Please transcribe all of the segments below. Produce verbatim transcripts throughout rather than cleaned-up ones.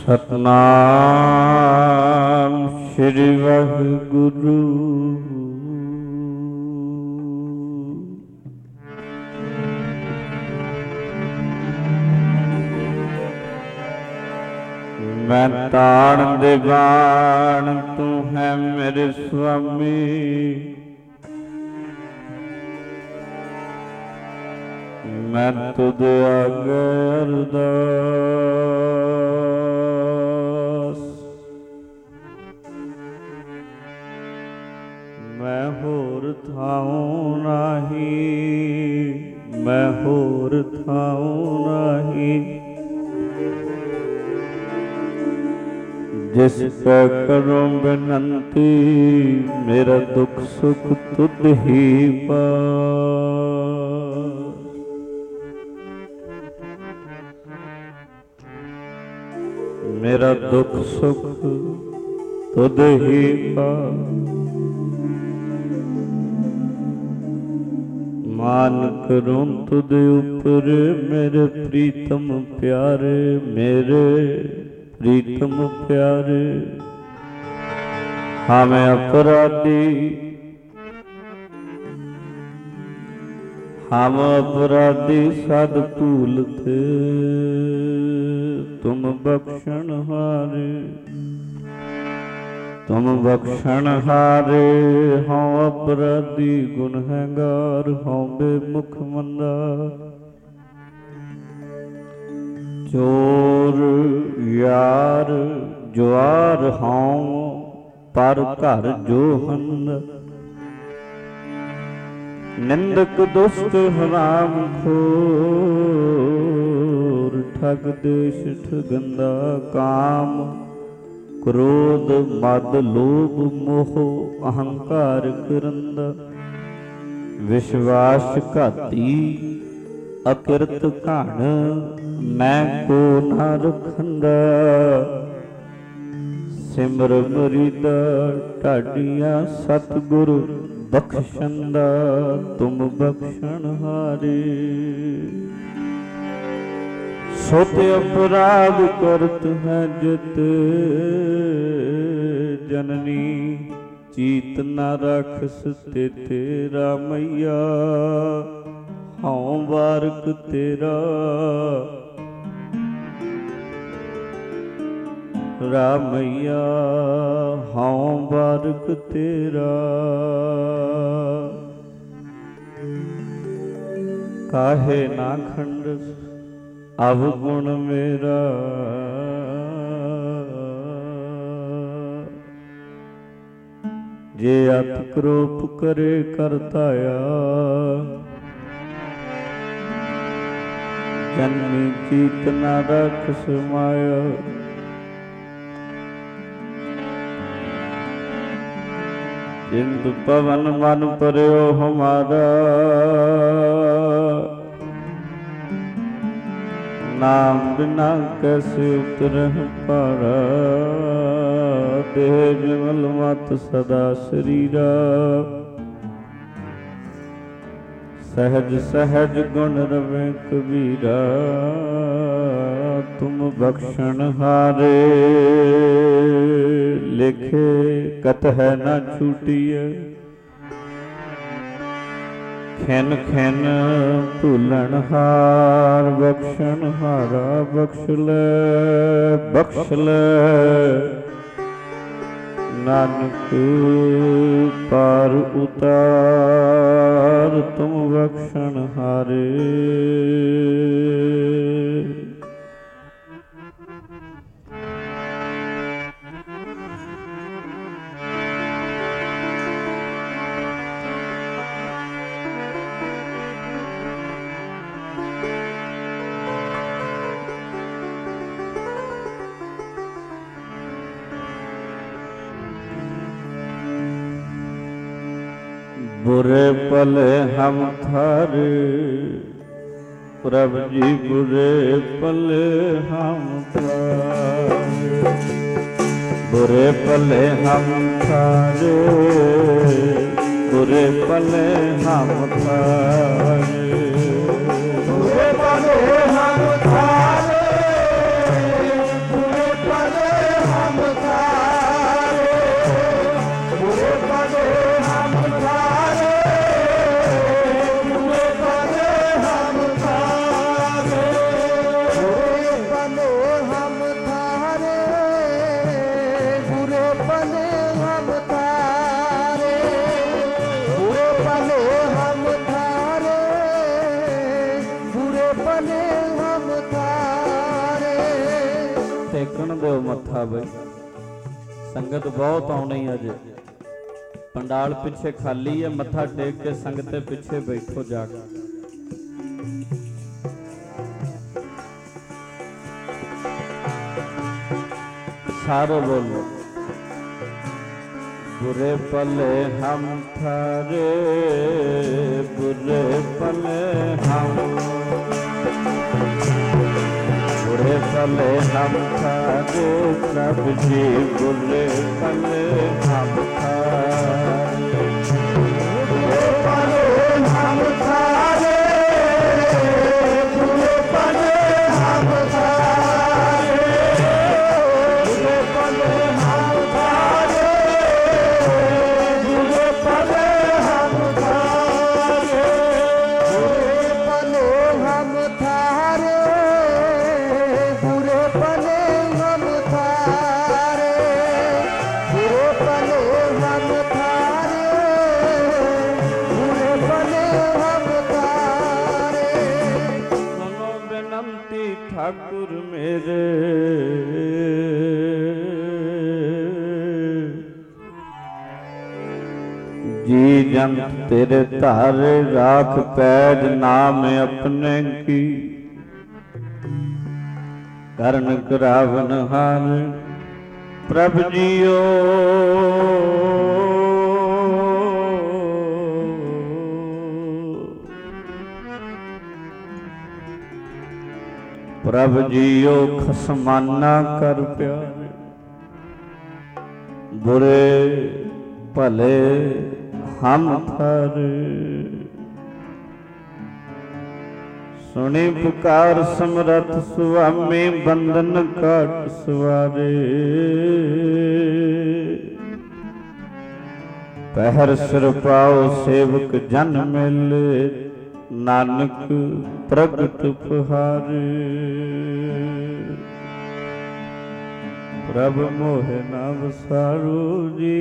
ਸਤਨਾਮ ਸ੍ਰੀ ਵਾਹਿਗੁਰੂ। ਮੈਂ ਤਾਣ ਦੇ ਬਾਣ ਤੂੰ ਹੈ ਮੇਰੇ ਸੁਆਮੀ, ਮੈਂ ਤੁਧ ਆਗੇ ਅਰਦਾਸ। ਮੈਂ ਹੋਰ ਥਾਉ ਨਾਹੀ, ਮੈਂ ਹੋਰ ਥਾਉ ਨਾਹੀ, ਜਿਸ ਕਾ ਕਰੋ ਬੇਨੰਤੀ, ਮੇਰਾ ਦੁੱਖ ਸੁਖ ਤੁਧ ਹੀ ਪਾਸ। ਮੇਰਾ ਦੁੱਖ ਸੁਖ ਤੁਧ ਹੀ ਪਾਸ। ਮਾਨ ਕਰੂੰ ਤੁਧ ਉਪਰ, ਮੇਰੇ ਪ੍ਰੀਤਮ ਪਿਆਰੇ, ਮੇਰੇ ਪ੍ਰੀਤਮ ਪਿਆਰੇ। ਹਾਂ ਮੈਂ ਅਪਰਾਧੀ, ਹਮ ਅਪਰਾਧੀ ਸਦ ਭੂਲਤੇ, ਤੁਮ ਬਖਸ਼ਣ ਹਾਰੇ, ਤੁਮ ਬਖਸ਼ਣ ਹਾਰੇ। ਹਉ ਅਪਰਾਧੀ ਗੁਨਹਗਾਰ, ਹਉ ਬੇਮੁਖ ਮੰਦਾ, ਚੋਰ ਯਾਰ ਜੁਆਰ ਹਉ, ਪਰ ਘਰ ਜੋ ਹੰਦ। ਨਿੰਦਕ ਦੁਸ਼ਟ ਹਰਾਮ ਖੋਰ, ਠਗ ਦੇਸ਼ ਠਗੰਦਾ। ਕਾਮ ਕ੍ਰੋਧ ਮਦ ਲੋਭ ਮੋਹ, ਅਹੰਕਾਰ ਕਰੰਦਾ। ਵਿਸ਼ਵਾਸ ਘਾਤੀ ਅਕਿਰਤ ਘਣ, ਮੈਂ ਕੋ ਨਾ ਰਖੰਦਾ। ਸਿਮਰ ਮੁਰੀਦਾ ਢਾਡੀਆਂ, ਸਤਿਗੁਰ ਬਖਸ਼ੰਦਾ। ਤੁਮ ਬਖਸ਼ਣ ਹਾਰੇ, ਸੁਤ ਅਪਰਾਧ ਕਰਤ ਹੈ ਜਿਤ। ਜਨਨੀ ਚੀਤ ਨ ਰਾਖਸ ਤੇ ਤੇਰਾ ਮਈਆ, ਹਉ ਵਾਰਕ ਤੇਰਾ। ਰਾਮਈਆ ਹਉ ਵਾਰਕ ਤੇਰਾ। ਕਾਹੇ ਨਾ ਖੰਡਸ ਅਵਗੁਣ ਮੇਰਾ, ਜੇ ਅਤ ਕਰੋਪ ਕਰੇ ਕਰਤਾਇਆ। ਜਨਮੀ ਚੀਤ ਨ ਰਾਖਸ ਮਾਇਆ, ਜਿੰਦ ਪਵਨ ਮਨ ਪਰਿਓ ਹਮਾਰਾ। ਨਾਮ ਬਿਨਾ ਕੈਸੇ ਉਤਰਹਿ ਪਾਰਾ, ਦੇਹ ਵਿਮਲ ਮਤ ਸਦਾ ਸਰੀਰਾ। ਸਹਿਜ ਸਹਿਜ ਗੁਣ ਰਵੇ ਕਬੀਰਾ, ਤੁਮ ਬਖਸ਼ਣ ਹਾਰੇ। ਲਿਖੇ ਕਤਹਿ ਨਾ ਛੂਟੀਐ, ਖਿਨ ਖਿਨ ਭੁੱਲਣ ਹਾਰ। ਬਖਸ਼ਣ ਹਾਰਾ ਬਖਸ਼ ਲੈ, ਬਖਸ਼ ਲੈ। ਨਾਨਕ ਪਾਰ ਉਤਾਰ, ਤੁਮ ਬਖਸ਼ਣ ਹਾਰੇ। बुरे पले हम थारे, प्रभु जी बुरे पले हम थारे। बुरे पले हम थारे, बुरे पले हम थारे। बुरे पले हम थारे, बुरे पले ਟੇਕਣ ਦਿਓ ਮੱਥਾ ਬਈ। ਸੰਗਤ ਬਹੁਤ ਆਉਣੀ ਅਜੇ, ਪੰਡਾਲ ਪਿੱਛੇ ਖਾਲੀ ਹੈ, ਮੱਥਾ ਟੇਕ ਕੇ ਸੰਗਤ ਦੇ ਪਿੱਛੇ ਬੈਠੋ ਜਾ ਕੇ। सारो बोलो। बुरे पले हम थारे, बुरे पले हम, बुरे पले हम थारे प्रभु जी, बुरे पले हम थारे, बुरे पले हम थारे, बुरे पले हम थारे, बुरे पले हम थारे, बुरे पले हम थारे, बुरे पले हम थारे, बुरे पले हम थारे, बुरे पले हम थारे, बुरे पले हम थारे। सुनो बेनंती ठाकुर मेरे, जी जन तेरे तारे राख पैज नाम अपने की, करण करावन हार प्रभु जियो, प्रभु जियो खसमाना कर प्यारे, बुरे भले हम थारे, सुनी पुकार समरथ सुआमी बंधन काट सवारे, पहर सिर पाओ सेवक जन मिले, नानक प्रगट पहारे, प्रभु मोहे नाम सारू जी,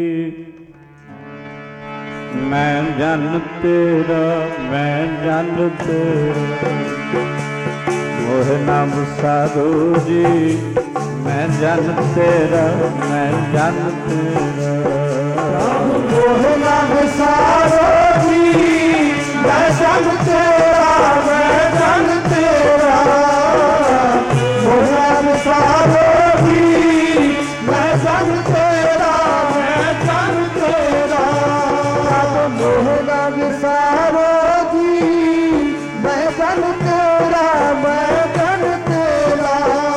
मैं जन तेरा, मैं जन तेरा, मोह नाम साधु जी, मैं जन तेरा, मैं जन तेरा, मोह नाम साधु जी, मैं जन तेरा, मैं जन तेरा, मोह नाम साधु जी, मैं जन तेरा, मैं जन तेरा, मोह नाम साधु जी, मैं जन तेरा, मैं जन तेरा,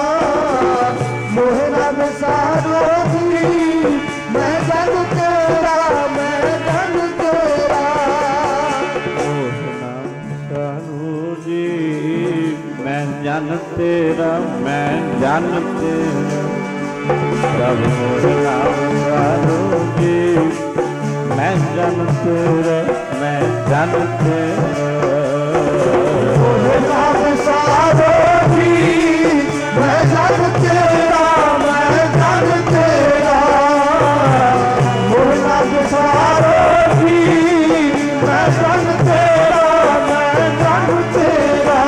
मोह नाम साधु जी, मैं जन तेरा, मैं जन तेरा, मोह नाम साधु जी, मैं जन तेरा, मैं जन तेरा, प्रभु मोह नाम साधु जी, मैं जन तेरा, मैं जन तेरा, मोह नाम साधु जी, मैं जन तेरा, मैं जन तेरा, मोह नाम साधु जी, मैं जन तेरा, मैं जन तेरा,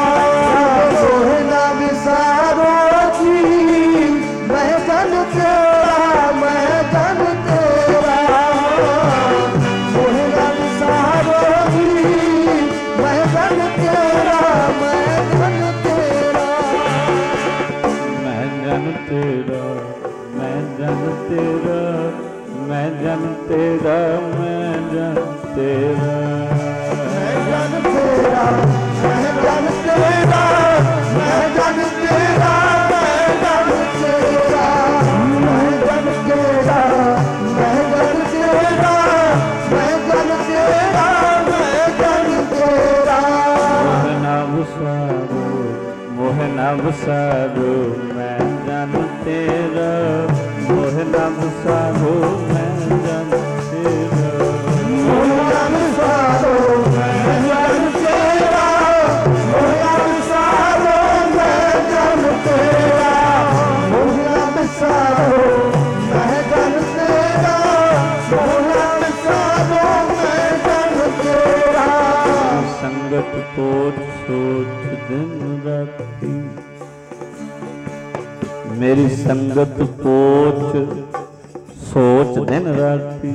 मोह नाम साधु जी, मैं जन तेरा, मैं जन तेरा, मोह नाम साधु जी, मैं जन तेरा, मैं जन तेरा, मैं जन तेरा, मैं जन तेरा, मैं जन तेरा, मैं जन तेरा, मैं जन तेरा, मैं जन तेरा, मैं जन तेरा, मैं जन तेरा, मैं जन तेरा, मैं जन तेरा, मैं जन तेरा, मैं जन तेरा, मोह नाम साधु, मोह नाम साधु, मैं जन तेरा, मोह नाम साधु, मैं जन तेरा, मोह नाम साधु, मैं जन तेरा, मोह नाम साधु, मैं जन तेरा, मोह नाम साधु, मैं जन तेरा, मोह नाम साधु, मैं जन तेरा, संगत पोच सोच दिन राती, मेरी संगत पोच सोच दिन राती,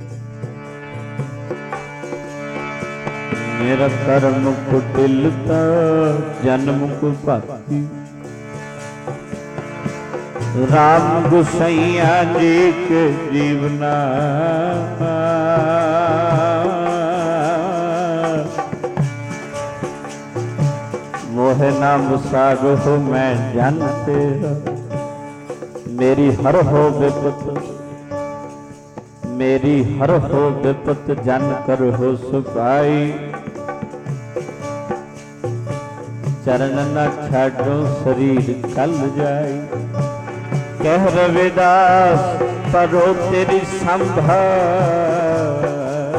मेरा कर्म कुटिलता जन्म को भाती। राम गुसैया जी के जीवना मोह नाम सागो हो मैं जन तेरा। मेरी हर हो विपत, मेरी हर हो विपत जन कर हो सुखाई। चरण न छाड़ो शरीर कल जाई। कह रविदास परो तेरी संभाल।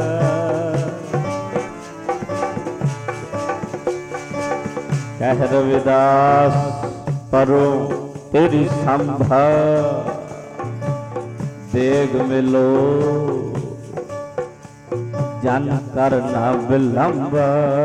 कह रविदास परो तेरी संभाल। देग मिलो जन कर ना विलंब।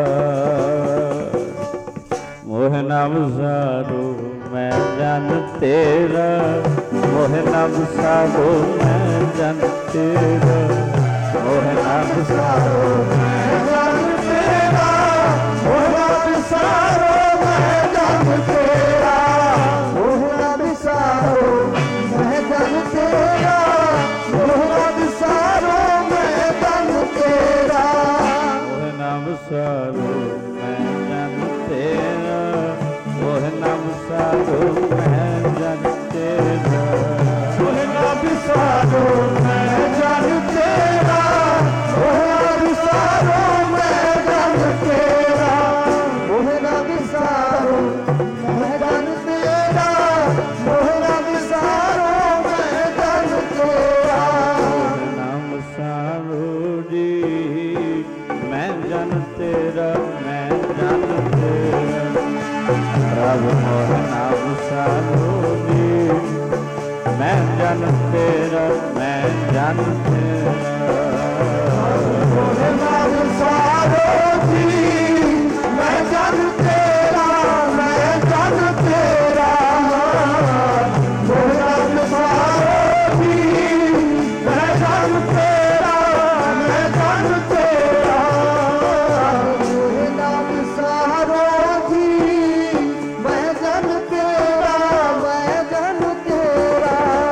मोह नाम सारो मैं जन तेरा। मोह नाम सारो मैं जन तेरा। मोह नाम सारो मैं जन तेरा। मोह नाम सारो मैं जन तेरा। मोह नाम सारो मैं जन तेरा। मोह नाम सारो मैं जन तेरा। मोह नाम सारो मैं जन तेरा। मोह नाम सारो मैं जन तेरा। मोह नाम सारो मैं जन तेरा। मोह नाम सारो मैं जन तेरा। मोह नाम सारो मैं जन तेरा। मोह नाम सारो मैं जन तेरा। मोह नाम सारो जी मैं जन तेरा। मैं जन तेरा। प्रभ मोह नाम सारो जी मैं जन तेरा। मैं जन तेरा। मोह नाम सारो जी मैं जन तेरा। मैं जन तेरा। मोह नाम सारो जी मैं जन तेरा। मैं जन तेरा। मोह नाम सारो जी मैं जन तेरा। मैं जन तेरा।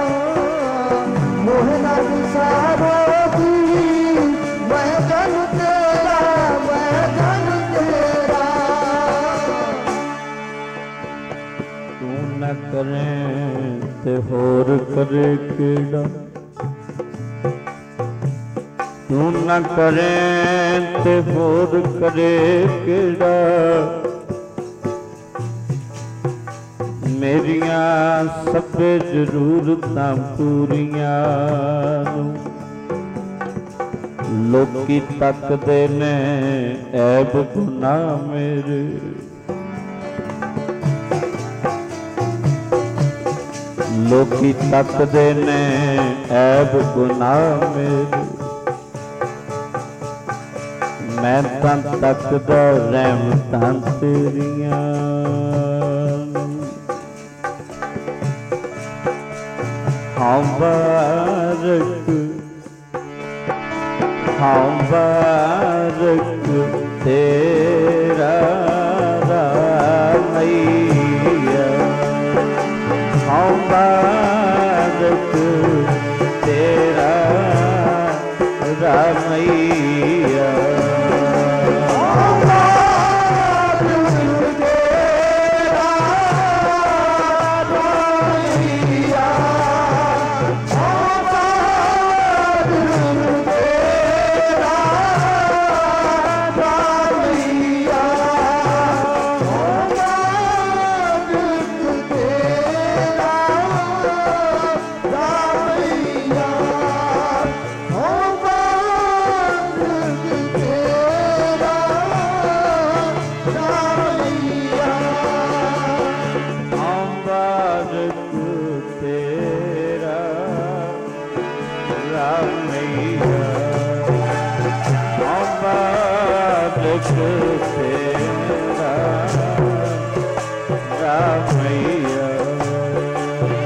मोह नाम सारो जी मैं जन तेरा। मैं जन तेरा। तू न करे ते होर करे केड़ा। तू न करे ते होर करे केड़ा। मेरियां सबे जरूरतां पूरियां लोकी तकदे ने ऐब गुनाह मेरे। लोकी तकदे ने ऐब गुनाह मेरे। मैं तां तकदा रहमतां तेरियां। हाँ बारक हाँ बारक तेरा रामैया। हाँ बारक तेरा रामैया। तेरा रामैया।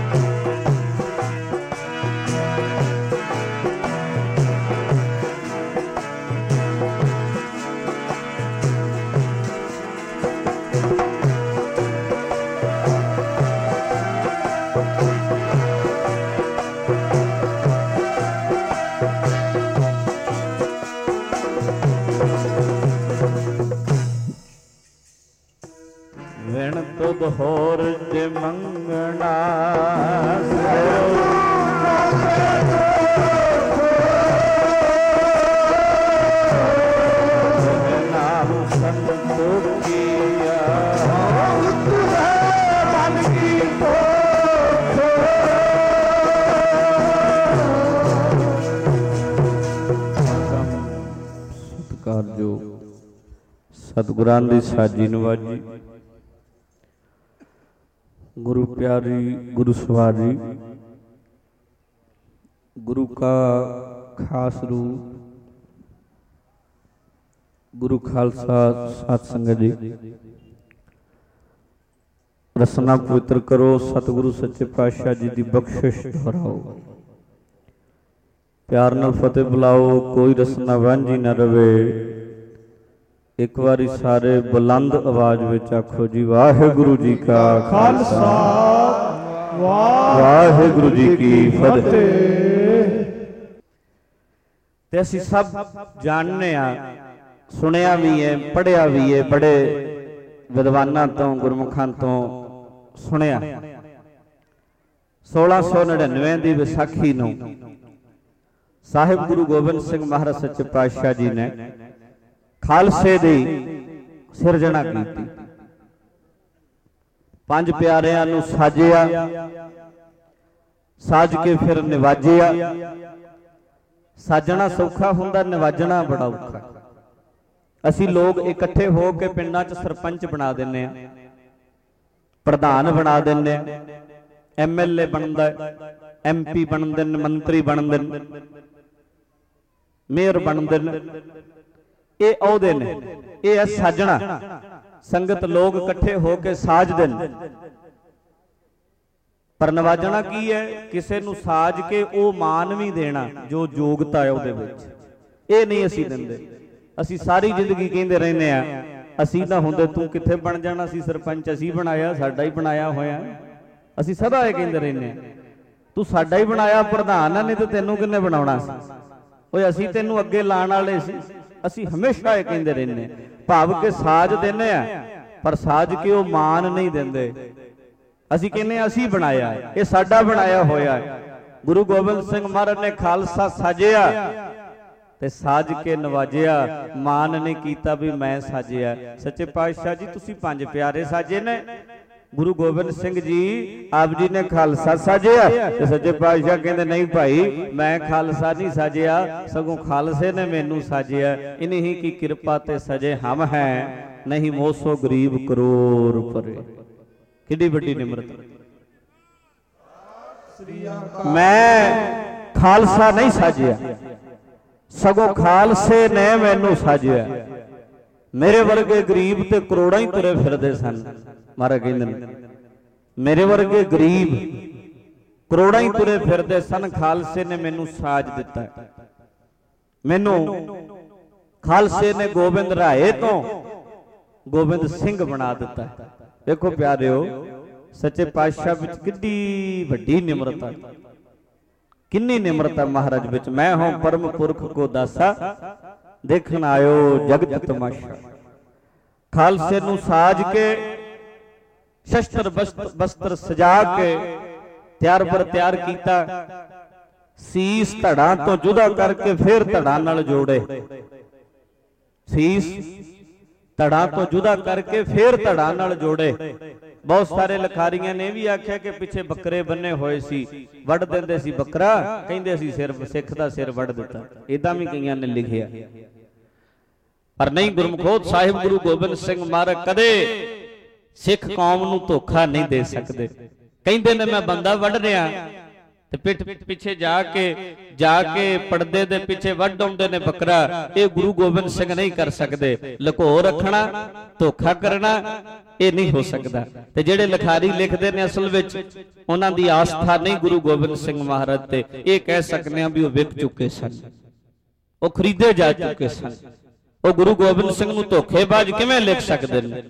ਵਿਣ ਤੁਧ ਹੋਰ ਜੇ ਮੰਗਣਾ ਨਾਮ ਸੰਤੋਖੀਆ ਮਨ ਕੀ ਸਤਿਕਾਰਯੋਗ ਸਤਿਗੁਰਾਂ ਦੀ ਸਾਜੀ ਨਵਾਜੀ गुरु प्यारी गुरु सवारी गुरु का खास रूप गुरु खालसा साध संगत जी रसना पवित्र करो सतगुरु सच्चे पातशाह जी की बख्शिश दोहराओ प्यार नाल फतेह बुलाओ कोई रसना वांझी न रवे एक बारी सारे बुलंद आवाज विच आखो जी वाहिगुरु जी का खालसा वाहिगुरु जी की फतेह। ते असीं सब जानने आ सुनिया भी है पढ़िया भी है बड़े विद्वानां तो गुरमुखां तो सुनिया सोलह सौ नड़िनवे की विसाखी नूं साहिब गुरु गोबिंद सिंह महाराज सच्चे पातशाह जी ने खालसे दी सिरजना की पंज प्यारियां नूं साजिया साज के फिर निवाजिया साजना सौखा हुंदा निवाजना बड़ा औखा। असी लोग इकट्ठे हो के पिंडां च सरपंच बना दिंदे आ प्रधान बना दिंदे आ एम एल ए बनदा एम पी बनदे ने मंत्री बनदे ने मेयर बनदे ने ये औहदे ने ये है साजना संगत लोग इकट्ठे होके साजदे ने पर नवाजना की है किसी नूं साज के वो मान भी देना जो योग्यता है उहदे विच ये नहीं असीं दिंदे। असीं सारी जिंदगी कहंदे रहंदे आ असीं ना हुंदे तूं कित्थे बन जाना सी सरपंच असीं बनाया साडा ही बनाया होया असीं सदा ये कहंदे रहंदे आ तूं साडा ही बनाया प्रधान नहीं तो तैनूं किन्ने बनाउणा सी ओए असीं तैनूं अग्गे लाण वाले सी असी हमेशा ये कहते रहने भाव के साज देने पर साज के वो मान नहीं देंदे असी कहने असी बनाया ये साडा बनाया होया गुरु गोबिंद सिंह महाराज ने खालसा साजिया ते साज के नवाजिया मान नहीं कीता भी मैं साजिया। सच्चे पातशाह जी तुसी पंज प्यारे साजे ने गुरु गोबिंद सिंह जी आप जी ने खालसा साजिया ते सच्चे पातशाह कहते नहीं भाई मैं खालसा नहीं साजिया सगों खालसे ने मैनू साजिया इन्हीं की कृपा ते सजे हम हैं नहीं मोसो गरीब करोड़ परे। किड्डी बड़ी निमरता मैं खालसा नहीं साजिया सगों खालसे ने मैनू साजिया मेरे वर्गे गरीब ते करोड़ां ही तुरे फिरदे सन महाराज कहंदे मेरे वर्गे गरीब करोड़ां ही तुरे फिरदे सन खालसे ने मैनू साज दिता मैनू खालसे ने गोबिंद राये तो गोबिंद सिंह बना दिता। देखो प्यारिओ सच्चे पातशाह विच किड्डी वड्डी निमरता किन्नी निमरता महाराज विच मैं हूं परम पुरख को दासा देखण आयो जगत तमाशा। खालसे नूं साज के शस्त्र वस्त्र सजा के तैयार पर तैयार किया सीस धड़ा तो जुदा करके फिर धड़ा नाल जोड़े सीस धड़ा तो जुदा करके फिर धड़ा नाल जोड़े। बहुत सारे लिखारियां ने भी आख्या कि पिछे बकरे बन्ने होए सी वड़ दिंदे सी बकरा कहंदे सी सिर सिख दा सिर वड़ दिता इदां भी कईयां ने लिखिया पर नहीं गुरमुखो साहिब गुरु गोबिंद सिंह महाराज कदे सिख कौम नूं धोखा नहीं दे सकते। कहंदे ने मैं बंदा वड़ रिहा ते पिठ पिछे जाके जाके पर्दे दे पिछे वड़ आउंदे ने बकरा ये गुरु गोबिंद सिंह नहीं कर सकते लुको रखना धोखा करना ये नहीं हो सकता। ते जेड़े लिखारी लिखते ने असल विच उन्हां दी आस्था नहीं गुरु गोबिंद सिंह महाराज ते ये कह सकते हैं भी वो विक चुके सन वो खरीदे जा चुके सन। वो गुरु गोबिंद सिंह नूं धोखेबाज किवें लिख सकदे ने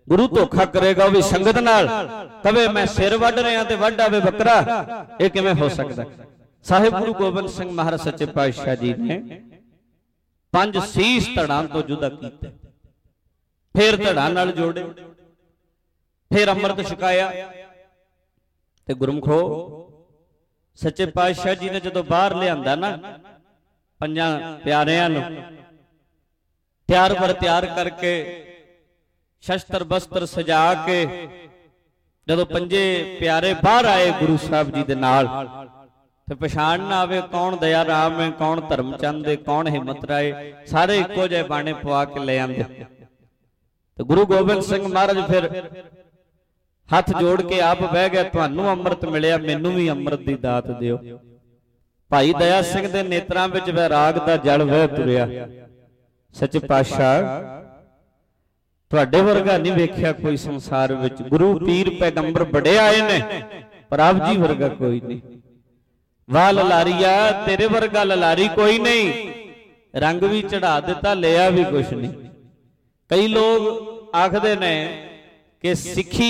ਗੁਰੂ ਧੋਖਾ ਕਰੇਗਾ ਉਹ ਵੀ ਸੰਗਤ ਨਾਲ, ਕਵੇ ਮੈਂ ਸਿਰ ਵੱਢ ਰਿਹਾ ਤੇ ਵੱਢ ਆਵੇ ਬੱਕਰਾ, ਇਹ ਕਿਵੇਂ ਹੋ ਸਕਦਾ? ਸਾਹਿਬ ਗੁਰੂ ਗੋਬਿੰਦ ਸਿੰਘ ਮਹਾਰਾਜ ਸੱਚੇ ਪਾਤਸ਼ਾਹ ਜੀ ਨੇ ਪੰਜ ਸੀਸ ਧੜਾਂ ਤੋਂ ਜੁਦਾ ਕੀਤੇ, ਫਿਰ ਧੜਾਂ ਨਾਲ ਜੋੜੇ, ਫਿਰ ਅੰਮ੍ਰਿਤ ਛਕਾਇਆ। ਤੇ ਗੁਰਮਖੋ ਸੱਚੇ ਪਾਤਸ਼ਾਹ ਜੀ ਨੇ ਜਦੋਂ ਬਾਹਰ ਲਿਆਂਦਾ ਨਾ ਪੰਜਾਂ ਪਿਆਰਿਆਂ ਨੂੰ, ਤਿਆਰ ਬਰ ਤਿਆਰ ਕਰਕੇ, ਸ਼ਸਤਰ ਬਸਤਰ ਸਜਾ ਕੇ, ਜਦੋਂ ਪੰਜੇ ਪਿਆਰੇ ਬਾਹਰ ਆਏ ਗੁਰੂ ਸਾਹਿਬ ਜੀ ਦੇ ਨਾਲ, ਤੇ ਪਛਾਣ ਨਾ ਆਵੇ ਕੌਣ ਦਇਆ ਰਾਮ ਹੈ, ਕੌਣ ਧਰਮ ਚੰਦ ਹੈ, ਕੌਣ ਹਿੰਮਤ ਰਾਏ, ਸਾਰੇ ਇੱਕੋ ਜਿਹੇ ਬਾਣੇ ਪਵਾ ਕੇ ਲੈ ਆਂਦੇ। ਤੇ ਗੁਰੂ ਗੋਬਿੰਦ ਸਿੰਘ ਮਹਾਰਾਜ ਫਿਰ ਹੱਥ ਜੋੜ ਕੇ ਆਪ ਬਹਿ ਗਿਆ, ਤੁਹਾਨੂੰ ਅੰਮ੍ਰਿਤ ਮਿਲਿਆ, ਮੈਨੂੰ ਵੀ ਅੰਮ੍ਰਿਤ ਦੀ ਦਾਤ ਦਿਓ। ਭਾਈ ਦਇਆ ਸਿੰਘ ਦੇ ਨੇਤਰਾਂ ਵਿੱਚ ਵੈਰਾਗ ਦਾ ਜਲ ਵਹਿ ਤੁਰਿਆ। ਸੱਚੇ ਪਾਤਸ਼ਾਹ ਤੁਹਾਡੇ ਵਰਗਾ ਨਹੀਂ ਵੇਖਿਆ ਕੋਈ ਸੰਸਾਰ ਵਿੱਚ, ਗੁਰੂ ਪੀਰ ਪੈਗੰਬਰ ਬੜੇ ਆਏ ਨੇ, ਪਰ ਆਪ ਜੀ ਵਰਗਾ ਕੋਈ ਨਹੀਂ। ਵਾਹ ਲਲਾਰੀਆ ਤੇਰੇ ਵਰਗਾ ਲਲਾਰੀ ਕੋਈ ਨਹੀਂ, ਰੰਗ ਵੀ ਚੜਾ ਦਿੱਤਾ ਲਿਆ ਵੀ ਕੁਛ ਨਹੀਂ। ਕਈ ਲੋਕ ਆਖਦੇ ਨੇ ਕਿ ਸਿੱਖੀ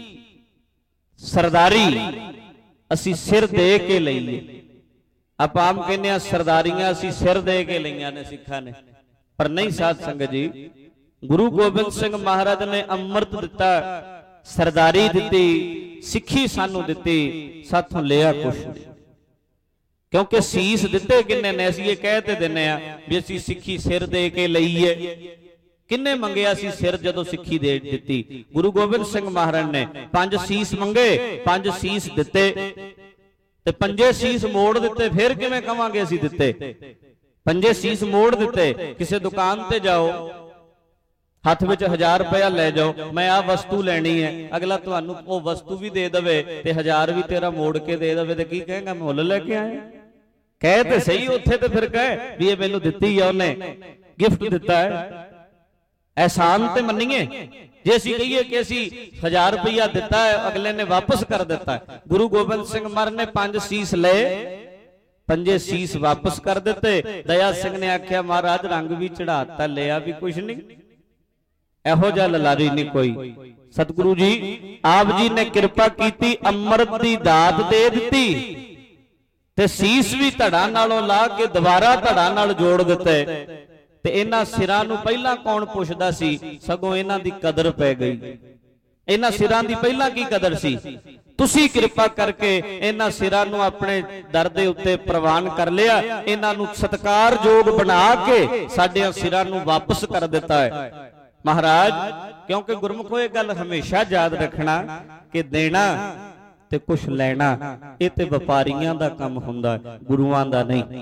ਸਰਦਾਰੀ ਅਸੀਂ ਸਿਰ ਦੇ ਕੇ ਲਈਏ, ਆਪਾਂ ਆਮ ਕਹਿੰਦੇ ਆ ਸਰਦਾਰੀਆਂ ਅਸੀਂ ਸਿਰ ਦੇ ਕੇ ਲਈਆਂ ਨੇ ਸਿੱਖਾਂ ਨੇ, ਪਰ ਨਹੀਂ ਸਾਧ ਸੰਗਤ ਜੀ, ਗੁਰੂ ਗੋਬਿੰਦ ਸਿੰਘ ਮਹਾਰਾਜ ਨੇ ਅੰਮ੍ਰਿਤ ਦਿੱਤਾ, ਸਰਦਾਰੀ ਦਿੱਤੀ, ਸਿੱਖੀ ਸਾਨੂੰ ਦਿੱਤੀ, ਸਾਥੋਂ ਲਿਆ ਕੁਛ ਨਹੀਂ। ਕਿਉਂਕਿ ਸੀਸ ਦਿੱਤੇ ਕਿੰਨੇ ਨੇ? ਅਸੀਂ ਇਹ ਕਹਿ ਤੇ ਦਿੰਨੇ ਆ ਵੀ ਅਸੀਂ ਸਿੱਖੀ ਸਿਰ ਦੇ ਕੇ ਲਈਏ। ਕਿੰਨੇ ਮੰਗਿਆ ਸੀ ਸਿਰ ਜਦੋਂ ਸਿੱਖੀ ਦੇ ਦਿੱਤੀ? ਗੁਰੂ ਗੋਬਿੰਦ ਸਿੰਘ ਮਹਾਰਾਜ ਨੇ ਪੰਜ ਸੀਸ ਮੰਗੇ, ਪੰਜ ਸੀਸ ਦਿੱਤੇ, ਤੇ ਪੰਜੇ ਸੀਸ ਮੋੜ ਦਿੱਤੇ। ਫਿਰ ਕਿਵੇਂ ਕਵਾਂਗੇ ਅਸੀਂ ਦਿੱਤੇ? ਪੰਜੇ ਸੀਸ ਮੋੜ ਦਿੱਤੇ। ਕਿਸੇ ਦੁਕਾਨ ਤੇ ਜਾਓ, ਹੱਥ ਵਿੱਚ ਹਜ਼ਾਰ ਰੁਪਇਆ ਲੈ ਜਾਓ, ਮੈਂ ਆਹ ਵਸਤੂ ਲੈਣੀ ਹੈ, ਅਗਲਾ ਤੁਹਾਨੂੰ ਉਹ ਵਸਤੂ ਵੀ ਦੇ ਦੇਵੇ ਤੇ ਹਜ਼ਾਰ ਵੀ ਤੇਰਾ ਮੋੜ ਕੇ ਦੇ ਦੇਵੇ, ਤੇ ਕੀ ਕਹੇਗਾ? ਮੁੱਲ ਲੈ ਕੇ ਆਇਆ। ਕਹਿ ਤੇ ਸਹੀ ਉੱਥੇ, ਤੇ ਫਿਰ ਕਹੇ ਵੀ ਇਹ ਮੈਨੂੰ ਦਿੱਤੀ ਆ, ਉਹਨੇ ਗਿਫਟ ਦਿੱਤਾ ਹੈ। ਅਹਿਸਾਨ ਤੇ ਮੰਨੀਏ। ਜੇ ਅਸੀਂ ਕਹੀਏ ਕਿ ਅਸੀਂ ਹਜ਼ਾਰ ਰੁਪਇਆ ਦਿੱਤਾ ਹੈ, ਅਗਲੇ ਨੇ ਵਾਪਸ ਕਰ ਦਿੱਤਾ। ਗੁਰੂ ਗੋਬਿੰਦ ਸਿੰਘ ਮਹਾਰਾਜ ਨੇ ਪੰਜ ਸੀਸ ਲਏ, ਪੰਜੇ ਸੀਸ ਵਾਪਸ ਕਰ ਦਿੱਤੇ। ਦਇਆ ਸਿੰਘ ਨੇ ਆਖਿਆ ਮਹਾਰਾਜ ਰੰਗ ਵੀ ਚੜਾਤਾ, ਲਿਆ ਵੀ ਕੁਛ ਨਹੀਂ। ਇਹੋ ਜਿਹਾ ਲਲਾਰੀ ਨਹੀਂ ਕੋਈ। ਸਤਿਗੁਰੂ ਜੀ ਆਪ ਜੀ ਨੇ ਕਿਰਪਾ ਕੀਤੀ, ਅੰਮ੍ਰਿਤ ਦੀ ਦਾਤ ਦੇ ਦਿੱਤੀ, ਤੇ ਸੀਸ ਵੀ ਧੜਾਂ ਨਾਲੋਂ ਲਾ ਕੇ ਦੁਬਾਰਾ ਧੜਾਂ ਨਾਲ ਜੋੜ ਦਿੱਤੇ। ਤੇ ਇਹਨਾਂ ਸਿਰਾਂ ਨੂੰ ਪਹਿਲਾਂ ਕੌਣ ਪੁੱਛਦਾ ਸੀ? ਸਗੋਂ ਇਹਨਾਂ ਦੀ ਕਦਰ ਪੈ ਗਈ। ਇਹਨਾਂ ਸਿਰਾਂ ਦੀ ਪਹਿਲਾਂ ਕੀ ਕਦਰ ਸੀ? ਤੁਸੀਂ ਕਿਰਪਾ ਕਰਕੇ ਇਹਨਾਂ ਸਿਰਾਂ ਨੂੰ ਆਪਣੇ ਦਰ ਦੇ ਉੱਤੇ ਪ੍ਰਵਾਨ ਕਰ ਲਿਆ, ਇਹਨਾਂ ਨੂੰ ਸਤਿਕਾਰਯੋਗ ਬਣਾ ਕੇ ਸਾਡੇ ਸਿਰਾਂ ਨੂੰ ਵਾਪਸ ਕਰ ਦਿੱਤਾ ਹੈ ਮਹਾਰਾਜ। ਕਿਉਂਕਿ ਗੁਰਮੁਖੋ ਇਹ ਗੱਲ ਹਮੇਸ਼ਾ ਯਾਦ ਰੱਖਣਾ ਕਿ ਦੇਣਾ ਤੇ ਕੁਛ ਲੈਣਾ ਇਹ ਤੇ ਵਪਾਰੀਆਂ ਦਾ ਕੰਮ ਹੁੰਦਾ, ਗੁਰੂਆਂ ਦਾ ਨਹੀਂ।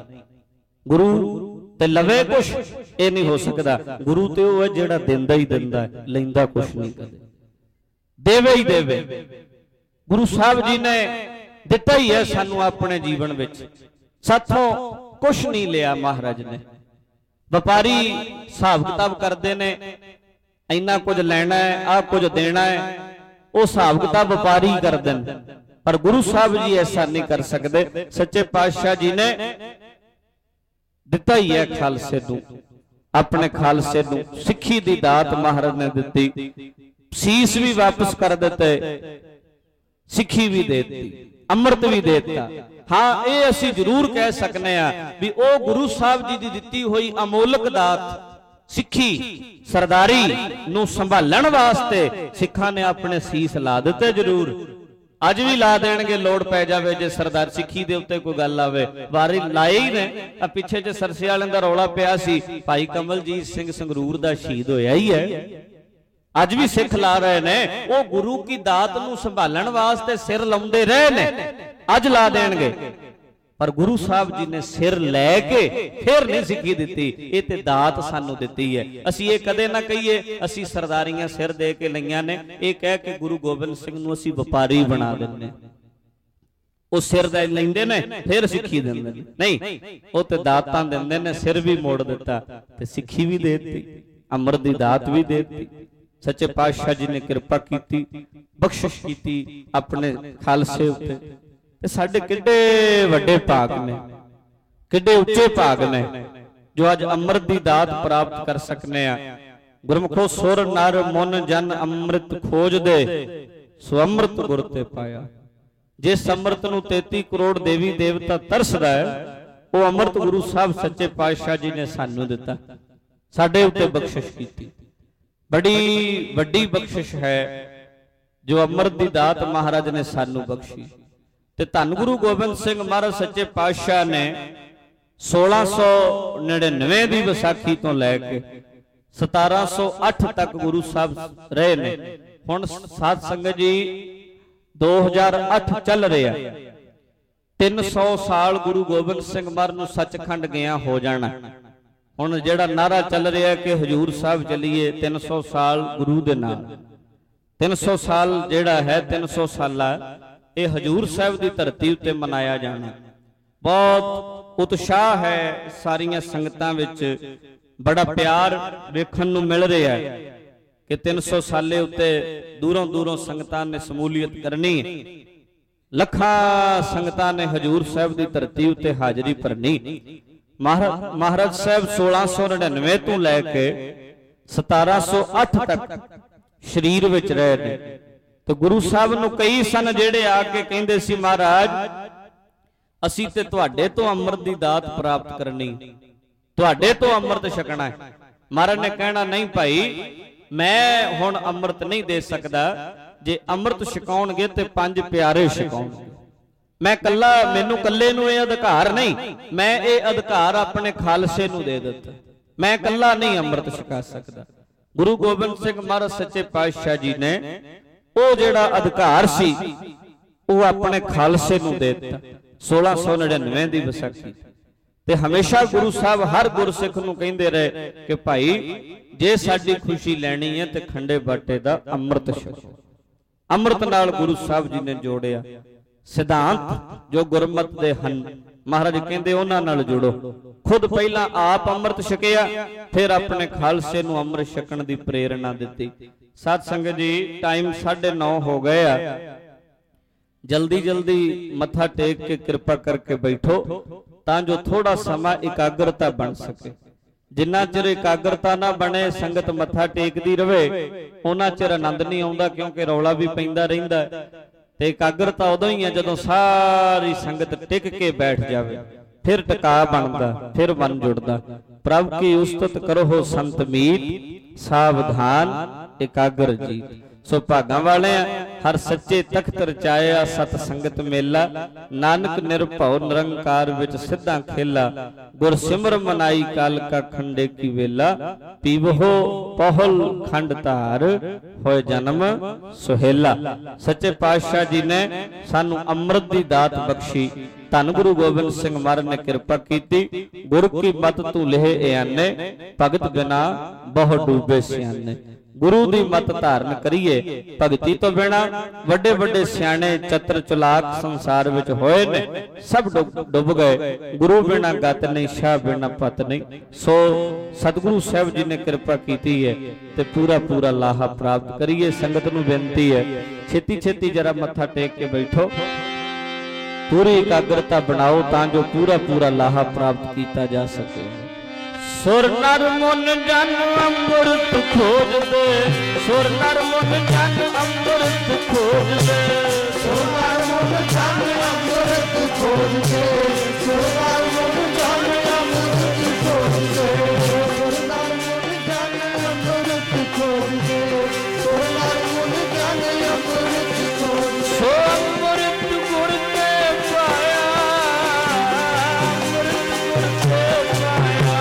ਗੁਰੂ ਤੇ ਲਵੇ ਕੁਛ ਇਹ ਨਹੀਂ ਹੋ ਸਕਦਾ। ਗੁਰੂ ਤੇ ਉਹ ਹੈ ਜਿਹੜਾ ਦਿੰਦਾ ਹੀ ਦਿੰਦਾ, ਲੈਂਦਾ ਕੁਛ ਨਹੀਂ ਕਦੇ, ਦੇਵੇ ਹੀ ਦੇਵੇ। ਗੁਰੂ ਸਾਹਿਬ ਜੀ ਨੇ ਦਿੱਤਾ ਹੀ ਹੈ ਸਾਨੂੰ ਆਪਣੇ ਜੀਵਨ ਵਿੱਚ, ਸਾਥੋਂ ਕੁਛ ਨਹੀਂ ਲਿਆ ਮਹਾਰਾਜ ਨੇ। ਵਪਾਰੀ ਹਿਸਾਬ ਕਿਤਾਬ ਕਰਦੇ ਨੇ, ਇੰਨਾ ਕੁਝ ਲੈਣਾ ਹੈ, ਆਹ ਕੁਝ ਦੇਣਾ ਹੈ, ਉਹ ਹਿਸਾਬ ਕਿਤਾਬ ਵਪਾਰੀ ਕਰਦੇ ਨੇ, ਪਰ ਗੁਰੂ ਸਾਹਿਬ ਜੀ ਐਸਾ ਨਹੀਂ ਕਰ ਸਕਦੇ। ਸੱਚੇ ਪਾਤਸ਼ਾਹ ਜੀ ਨੇ ਦਿੱਤਾ ਹੀ ਹੈ ਖਾਲਸੇ ਨੂੰ, ਆਪਣੇ ਖਾਲਸੇ ਨੂੰ ਸਿੱਖੀ ਦੀ ਦਾਤ ਮਹਾਰਾਜ ਨੇ ਦਿੱਤੀ, ਸੀਸ ਵੀ ਵਾਪਸ ਕਰ ਦਿੱਤੇ, ਸਿੱਖੀ ਵੀ ਦੇ ਦਿੱਤੀ, ਅੰਮ੍ਰਿਤ ਵੀ ਦੇ ਦਿੱਤਾ। ਹਾਂ ਇਹ ਅਸੀਂ ਜ਼ਰੂਰ ਕਹਿ ਸਕਨੇ ਆ ਵੀ ਉਹ ਗੁਰੂ ਸਾਹਿਬ ਜੀ ਦੀ ਦਿੱਤੀ ਹੋਈ ਅਮੋਲਕ ਦਾਤ ਸਿੱਖੀ ਸਰਦਾਰੀ ਨੂੰ ਸੰਭਾਲਣ ਵਾਸਤੇ ਸਿੱਖਾਂ ਨੇ ਆਪਣੇ ਸੀਸ ਲਾ ਦਿੱਤੇ। ਜ਼ਰੂਰ ਅੱਜ ਵੀ ਲਾ ਦੇਣਗੇ, ਲੋੜ ਪੈ ਜਾਵੇ, ਜੇ ਸਰਦਾਰ ਸਿੱਖੀ ਦੇ ਉੱਤੇ ਕੋਈ ਗੱਲ ਆਵੇ। ਵਾਰੀ ਲਾਏ ਹੀ ਨੇ। ਆ ਪਿੱਛੇ ਜੇ ਸਰਸੇ ਵਾਲਿਆਂ ਦਾ ਰੌਲਾ ਪਿਆ ਸੀ, ਭਾਈ ਕਮਲਜੀਤ ਸਿੰਘ ਸੰਗਰੂਰ ਦਾ ਸ਼ਹੀਦ ਹੋਇਆ ਹੀ ਹੈ। ਅੱਜ ਵੀ ਸਿੱਖ ਲਾ ਰਹੇ ਨੇ, ਉਹ ਗੁਰੂ ਕੀ ਦਾਤ ਨੂੰ ਸੰਭਾਲਣ ਵਾਸਤੇ ਸਿਰ ਲਾਉਂਦੇ ਰਹੇ ਨੇ, ਅੱਜ ਲਾ ਦੇਣਗੇ। ਪਰ ਗੁਰੂ ਸਾਹਿਬ ਜੀ ਨੇ ਸਿਰ ਲੈ ਕੇ ਫਿਰ ਨਹੀਂ ਸਿੱਖੀ ਦਿੱਤੀ, ਇਹ ਤੇ ਦਾਤ ਸਾਨੂੰ ਦਿੱਤੀ ਹੈ। ਅਸੀਂ ਇਹ ਕਦੇ ਨਾ ਕਹੀਏ ਅਸੀਂ ਸਰਦਾਰੀਆਂ ਸਿਰ ਦੇ ਕੇ ਲਈਆਂ ਨੇ, ਇਹ ਕਹਿ ਕੇ ਗੁਰੂ ਗੋਬਿੰਦ ਸਿੰਘ ਨੂੰ ਅਸੀਂ ਵਪਾਰੀ ਬਣਾ ਦਿੰਦੇ। ਉਹ ਸਿਰ ਦੇ ਲੈਂਦੇ ਨੇ ਫਿਰ ਸਿੱਖੀ ਦਿੰਦੇ ਨੇ, ਨਹੀਂ ਉਹ ਤੇ ਦਾਤਾਂ ਦਿੰਦੇ ਨੇ। ਸਿਰ ਵੀ ਮੋੜ ਦਿੱਤਾ ਤੇ ਸਿੱਖੀ ਵੀ ਦੇ ਦਿੱਤੀ, ਅੰਮ੍ਰਿਤ ਦੀ ਦਾਤ ਵੀ ਦੇ ਦਿੱਤੀ। ਸੱਚੇ ਪਾਤਸ਼ਾਹ ਜੀ ਨੇ ਕਿਰਪਾ ਕੀਤੀ, ਬਖਸ਼ਿਸ਼ ਕੀਤੀ ਆਪਣੇ ਖਾਲਸੇ ਉੱਤੇ। ਤੇ ਸਾਡੇ ਕਿੱਡੇ ਵੱਡੇ ਭਾਗ ਨੇ, ਕਿੱਡੇ ਉੱਚੇ ਭਾਗ ਨੇ ਜੋ ਅੱਜ ਅੰਮ੍ਰਿਤ ਦੀ ਦਾਤ ਪ੍ਰਾਪਤ ਕਰ ਸਕਨੇ ਆ। ਗੁਰਮੁਖੋ ਸੁਰ ਨਰ ਮਨ ਜਨ ਅੰਮ੍ਰਿਤ ਖੋਜਦੇ, ਸੋ ਅੰਮ੍ਰਿਤ ਗੁਰ ਤੇ ਪਾਇਆ। ਜਿਸ ਅੰਮ੍ਰਿਤ ਨੂੰ ਤੇਤੀ ਕਰੋੜ ਦੇਵੀ ਦੇਵਤਾ ਤਰਸਦਾ ਹੈ, ਉਹ ਅੰਮ੍ਰਿਤ ਗੁਰੂ ਸਾਹਿਬ ਸੱਚੇ ਪਾਤਸ਼ਾਹ ਜੀ ਨੇ ਸਾਨੂੰ ਦਿੱਤਾ, ਸਾਡੇ ਉੱਤੇ ਬਖਸ਼ਿਸ਼ ਕੀਤੀ। ਬੜੀ ਵੱਡੀ ਬਖਸ਼ਿਸ਼ ਹੈ ਜੋ ਅੰਮ੍ਰਿਤ ਦੀ ਦਾਤ ਮਹਾਰਾਜ ਨੇ ਸਾਨੂੰ ਬਖਸ਼ੀ। ਤੇ ਧੰਨ ਗੁਰੂ ਗੋਬਿੰਦ ਸਿੰਘ ਮਹਾਰਾਜ ਸੱਚੇ ਪਾਤਸ਼ਾਹ ਨੇ ਸੋਲਾਂ ਸੌ ਨੜਿਨਵੇਂ ਦੀ ਵਿਸਾਖੀ ਤੋਂ ਲੈ ਕੇ ਸਤਾਰਾਂ ਸੌ ਅੱਠ ਤੱਕ ਗੁਰੂ ਸਾਹਿਬ ਰਹੇ ਨੇ। ਹੁਣ ਸਾਧ ਸੰਗਤ ਜੀ ਦੋ ਹਜ਼ਾਰ ਅੱਠ ਚੱਲ ਰਿਹਾ, ਤਿੰਨ ਸੌ ਸਾਲ ਗੁਰੂ ਗੋਬਿੰਦ ਸਿੰਘ ਮਹਾਰਾਜ ਨੂੰ ਸੱਚਖੰਡ ਗਿਆ ਹੋ ਜਾਣਾ। ਹੁਣ ਜਿਹੜਾ ਨਾਰਾ ਚੱਲ ਰਿਹਾ ਕਿ ਹਜੂਰ ਸਾਹਿਬ ਚੱਲੀਏ, ਤਿੰਨ ਸੌ ਸਾਲ ਗੁਰੂ ਦੇ ਨਾਲ, ਤਿੰਨ ਸੌ ਸਾਲ ਜਿਹੜਾ ਹੈ ਤਿੰਨ ਸੌ ਸਾਲਾ ਇਹ ਹਜੂਰ ਸਾਹਿਬ ਦੀ ਧਰਤੀ ਉੱਤੇ ਮਨਾਇਆ ਜਾਣਾ। ਬਹੁਤ ਉਤਸ਼ਾਹ ਹੈ ਸਾਰੀਆਂ ਸੰਗਤਾਂ ਵਿੱਚ, ਬੜਾ ਪਿਆਰ ਵੇਖਣ ਨੂੰ ਮਿਲ ਰਿਹਾ ਹੈ ਕਿ ਤਿੰਨ ਸੌ ਸਾਲੇ ਉੱਤੇ ਦੂਰੋਂ ਦੂਰੋਂ ਸੰਗਤਾਂ ਨੇ ਸਮੂਲੀਅਤ ਕਰਨੀ ਹੈ। ਲੱਖਾਂ ਸੰਗਤਾਂ ਨੇ ਹਜੂਰ ਸਾਹਿਬ ਦੀ ਧਰਤੀ ਉੱਤੇ ਹਾਜ਼ਰੀ ਭਰਨੀ। ਮਹਾਰਾਜ ਸਾਹਿਬ ਸੋਲਾਂ ਸੌ ਨੜਿਨਵੇਂ ਤੋਂ ਲੈ ਕੇ ਸਤਾਰਾਂ ਸੌ ਅੱਠ ਤੱਕ ਸਰੀਰ ਵਿੱਚ ਰਹੇ ਨੇ। ਤੇ ਗੁਰੂ ਸਾਹਿਬ ਨੂੰ ਕਈ ਸਨ ਜਿਹੜੇ ਆ ਕੇ ਕਹਿੰਦੇ ਸੀ, ਮਹਾਰਾਜ ਅਸੀਂ ਤੇ ਤੁਹਾਡੇ ਤੋਂ ਅੰਮ੍ਰਿਤ ਦੀ ਦਾਤ ਪ੍ਰਾਪਤ ਕਰਨੀ, ਤੁਹਾਡੇ ਤੋਂ ਅੰਮ੍ਰਿਤ ਛਕਣਾ ਹੈ। ਮਹਾਰਾਜ ਨੇ ਕਹਿਣਾ, ਨਹੀਂ ਭਾਈ ਮੈਂ ਹੁਣ ਅੰਮ੍ਰਿਤ ਨਹੀਂ ਦੇ ਸਕਦਾ, ਜੇ ਅੰਮ੍ਰਿਤ ਛਕਾਉਣਗੇ ਤੇ ਪੰਜ ਪਿਆਰੇ ਛਕਾਉਣਗੇ। ਮੈਂ ਕੱਲਾ, ਮੈਨੂੰ ਕੱਲੇ ਨੂੰ ਇਹ ਅਧਿਕਾਰ ਨਹੀਂ, ਮੈਂ ਇਹ ਅਧਿਕਾਰ ਆਪਣੇ ਖਾਲਸੇ ਨੂੰ ਦੇ ਦਿੱਤਾ, ਮੈਂ ਕੱਲਾ ਨਹੀਂ ਅੰਮ੍ਰਿਤ ਛਕਾ ਸਕਦਾ। ਗੁਰੂ ਗੋਬਿੰਦ ਸਿੰਘ ਮਹਾਰਾਜ ਸੱਚੇ ਪਾਤਸ਼ਾਹ ਜੀ ਨੇ ਉਹ ਜਿਹੜਾ ਅਧਿਕਾਰ ਸੀ ਉਹ ਆਪਣੇ ਖਾਲਸੇ ਨੂੰ ਦੇ ਦਿੱਤਾ ਸੋਲਾਂ ਸੌ ਨੜਿਨਵੇਂ ਦੀ ਵਿਸਾਖੀ। ਤੇ ਹਮੇਸ਼ਾ ਗੁਰੂ ਸਾਹਿਬ ਹਰ ਗੁਰਸਿੱਖ ਨੂੰ ਕਹਿੰਦੇ ਰਹੇ ਕਿ ਭਾਈ ਜੇ ਸਾਡੀ ਖੁਸ਼ੀ ਲੈਣੀ ਹੈ ਤੇ ਖੰਡੇ ਬਾਟੇ ਦਾ ਅੰਮ੍ਰਿਤ ਛਕੋ। ਅੰਮ੍ਰਿਤ ਨਾਲ ਗੁਰੂ ਸਾਹਿਬ ਜੀ ਨੇ ਜੋੜਿਆ। ਸਿਧਾਂਤ ਜੋ ਗੁਰਮਤ ਦੇ ਹਨ, ਮਹਾਰਾਜ ਕਹਿੰਦੇ ਉਹਨਾਂ ਨਾਲ ਜੁੜੋ। ਖੁਦ ਪਹਿਲਾਂ ਆਪ ਅੰਮ੍ਰਿਤ ਛਕਿਆ, ਫਿਰ ਆਪਣੇ ਖਾਲਸੇ ਨੂੰ ਅੰਮ੍ਰਿਤ ਛਕਣ ਦੀ ਪ੍ਰੇਰਣਾ ਦਿੱਤੀ। ਸਾਧ ਸੰਗਤ ਜੀ ਟਾਈਮ ਸਾਢੇ ਨੌ ਹੋ ਗਏ ਆ, ਜਲਦੀ ਜਲਦੀ ਮੱਥਾ ਟੇਕ ਕੇ ਕਿਰਪਾ ਕਰਕੇ ਬੈਠੋ ਤਾਂ ਜੋ ਥੋੜਾ ਸਮਾਂ ਇਕਾਗਰਤਾ ਬਣ ਸਕੇ। ਜਿੰਨਾ ਚਿਰ ਇਕਾਗਰਤਾ ਨਾ ਬਣੇ, ਸੰਗਤ ਮੱਥਾ ਟੇਕਦੀ ਰਵੇ, ਉਹਨਾਂ ਚਿਰ ਆਨੰਦ ਨਹੀਂ ਆਉਂਦਾ, ਕਿਉਂਕਿ ਰੌਲਾ ਵੀ ਪੈਂਦਾ ਰਹਿੰਦਾ। ਤੇ ਇਕਾਗਰਤਾ ਉਦੋਂ ਹੀ ਹੈ ਜਦੋਂ ਸਾਰੀ ਸੰਗਤ ਟਿਕ ਕੇ ਬੈਠ ਜਾਵੇ, ਫਿਰ ਟਿਕਾ ਬਣਦਾ, ਫਿਰ ਮਨ ਜੁੜਦਾ। ਪ੍ਰਭ ਕੀ ਉਸਤਤ ਕਰੋ ਸੰਤ ਮੀਤ, ਸਾਵਧਾਨ ਇਕਾਗਰ ਜੀਤ। ਸੋ ਭਾਗਾਂ ਵਾਲਿਆਂ ਹਰ ਸੱਚੇ ਤਖਤ ਰਚਾਇਆ, ਸਤ ਸੰਗਤ ਮੇਲਾ, ਨਾਨਕ ਨਿਰਭਉ ਨਿਰੰਕਾਰ ਵਿੱਚ ਸਿੱਧਾ ਖੇਲਾ। ਗੁਰ ਸਿਮਰ ਮਨਾਈ ਕਾਲ ਕਾ ਖੰਡੇ ਕੀ ਵੇਲਾ, ਪੀਵਹੋ ਪਹੁਲ ਖੰਡ ਧਾਰ, ਹੋਏ ਜਨਮ ਸੁਹੇਲਾ। ਸੱਚੇ ਪਾਤਸ਼ਾਹ ਜੀ ਨੇ ਸਾਨੂੰ ਅੰਮ੍ਰਿਤ ਦੀ ਦਾਤ ਬਖਸ਼ੀ। ਧੰਨ ਗੁਰੂ ਗੋਬਿੰਦ ਸਿੰਘ ਮਹਾਰਾਜ ਨੇ ਕਿਰਪਾ ਕੀਤੀ। ਗੁਰ ਕੀ ਮਤ ਤੂੰ ਲਹਿ ਇਆਨੇ, ਭਗਤ ਬਿਨਾ ਬਹੁ ਡੂਬੇ ਸਿਆਨੇ। ਗੁਰੂ ਦੀ ਮਤ ਧਾਰਨ ਕਰੀਏ, ਭਗਤੀ ਤੋਂ ਬਿਨਾ ਵੱਡੇ ਵੱਡੇ ਸਿਆਣੇ ਚਤਰ ਚਲਾਕ ਸੰਸਾਰ ਵਿੱਚ ਹੋਏ ਨੇ, ਸਭ ਡੁੱਬ ਗਏ। ਗੁਰੂ ਬਿਨਾ ਗਤ ਨਹੀਂ, ਸ਼ਾਹ ਬਿਨਾ ਪਤ ਨਹੀਂ। ਸੋ ਸਤਿਗੁਰੂ ਸਾਹਿਬ ਜੀ ਨੇ ਕਿਰਪਾ ਕੀਤੀ ਹੈ ਤੇ ਪੂਰਾ ਪੂਰਾ ਲਾਹਾ ਪ੍ਰਾਪਤ ਕਰੀਏ। ਸੰਗਤ ਨੂੰ ਬੇਨਤੀ ਹੈ ਛੇਤੀ ਛੇਤੀ ਜਰਾ ਮੱਥਾ ਟੇਕ ਕੇ ਬੈਠੋ, ਪੂਰੀ ਇਕਾਗਰਤਾ ਬਣਾਓ ਤਾਂ ਜੋ ਪੂਰਾ ਪੂਰਾ ਲਾਹਾ ਪ੍ਰਾਪਤ ਕੀਤਾ ਜਾ ਸਕੇ। ਸੁਰ ਨਰ ਮਨ ਜਨ ਅੰਮ੍ਰਿਤ ਖੋਜਦੇ, ਸੁਰ ਨਰ ਮਨ ਜਨ ਅੰਮ੍ਰਿਤ ਖੋਜਦੇ, ਸੁਰ ਨਰ ਮਨ ਜਨ ਅੰਮ੍ਰਿਤ ਖੋਜਦੇ, ਸੁਰ ਨਰ ਮਨ ਜਨ ਅੰਮ੍ਰਿਤ ਖੋਜਦੇ, ਸੁਰ ਨਰ ਮਨ ਜਨ ਅੰਮ੍ਰਿਤ ਖੋਜਦੇ, ਸੁਰ ਨਰ ਮਨ ਜਨ ਅੰਮ੍ਰਿਤ ਖੋਜਦੇ। ਸੋ ਅੰਮ੍ਰਿਤ ਗੁਰ ਤੇ ਪਾਇਆ, ਅੰਮ੍ਰਿਤ ਗੁਰ ਤੇ ਪਾਇਆ,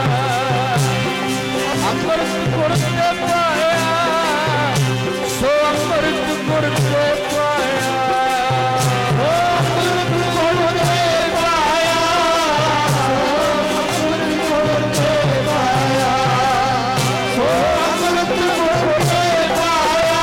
ਅੰਮ੍ਰਿਤ ਗੁਰ ਤੇ ਪਾਇਆ, ਸੋ ਅੰਮ੍ਰਿਤ ਗੁਰ ਤੇ ਪਾਇਆ, ਹੋ ਅੰਮ੍ਰਿਤ ਗੁਰ ਤੇ ਪਾਇਆ, ਅੰਮ੍ਰਿਤ ਗੁਰ ਤੇ ਪਾਇਆ, ਸੋ ਅੰਮ੍ਰਿਤ ਗੁਰ ਤੇ ਪਾਇਆ,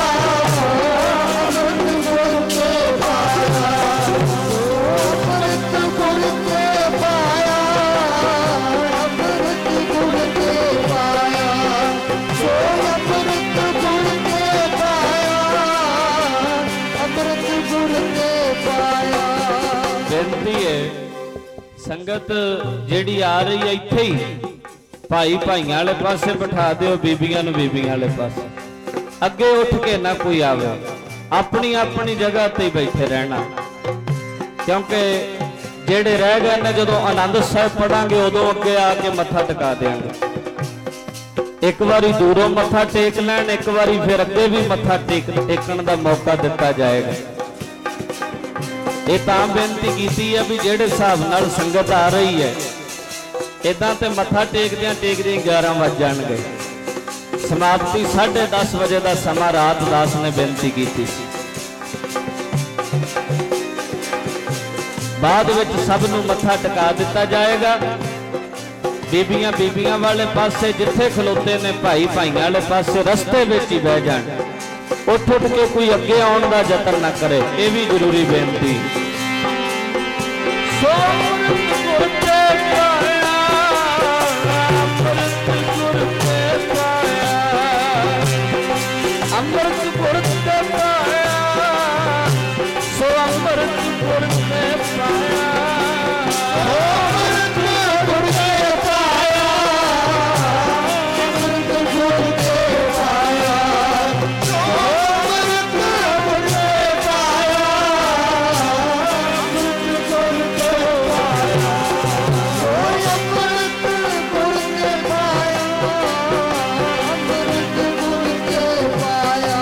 ਅੰਮ੍ਰਿਤ ਗੁਰ ਤੇ ਪਾਇਆ, ਅੰਮ੍ਰਿਤ ਗੁਰ ਤੇ ਪਾਇਆ, ਅੰਮ੍ਰਿਤ ਗੁਰ ਤੇ ਪਾਇਆ, ਸੋ ਅੰਮ੍ਰਿਤ ਗੁਰ ਤੇ ਪਾਇਆ, ਅੰਮ੍ਰਿਤ ਗੁਰ ਤੇ ਪਾਇਆ। ਬੇਨਤੀ ਹੈ ਸੰਗਤ ਜਿਹੜੀ ਆ ਰਹੀ ਹੈ ਇੱਥੇ ਹੀ भाई भाइयां वाले पासे बिठा दिओ, बीबियां नूं बीबियां वाले पासे। अगे उठ के ना कोई आवे, अपनी अपनी जगह ते ही बैठे रहना, क्योंकि जेड़े रह गए ने जदों आनंद साहिब पढ़ांगे उदों अगे आके मत्था टिका देंगे। एक बारी दूरों मत्था टेक लैण, एक बारी फिर अगे भी मत्था टेक टेकण दा मौका दिता जाएगा। ये तां बेनती कीती है भी जेड़े हिसाब नाल संगत आ रही है, इदां ते मत्था टेकदियां टेकदियां ग्यारह वज जाणगे। समाप्ति साढ़े दस बजे का समा रात दास ने बेनती की थी। बाद विच सब नूं मत्था टिका दिता जाएगा। बीबियां बीबियां वाले पासे जिथे खलोते ने, भाई भाइयां वाले पासे रस्ते विच ही बह जाण। उठ उठ के कोई अगे आउण दा यतन ना करे, ये भी जरूरी बेनती। अमृत गुर ते पाया, सो अमृत गुर ते पाया, अमृत गुर ते पाया, अमृत गुर ते पाया, अमृत गुर ते पाया, अमृत गुर ते पाया, अमृत गुर ते पाया, अमृत गुर ते पाया,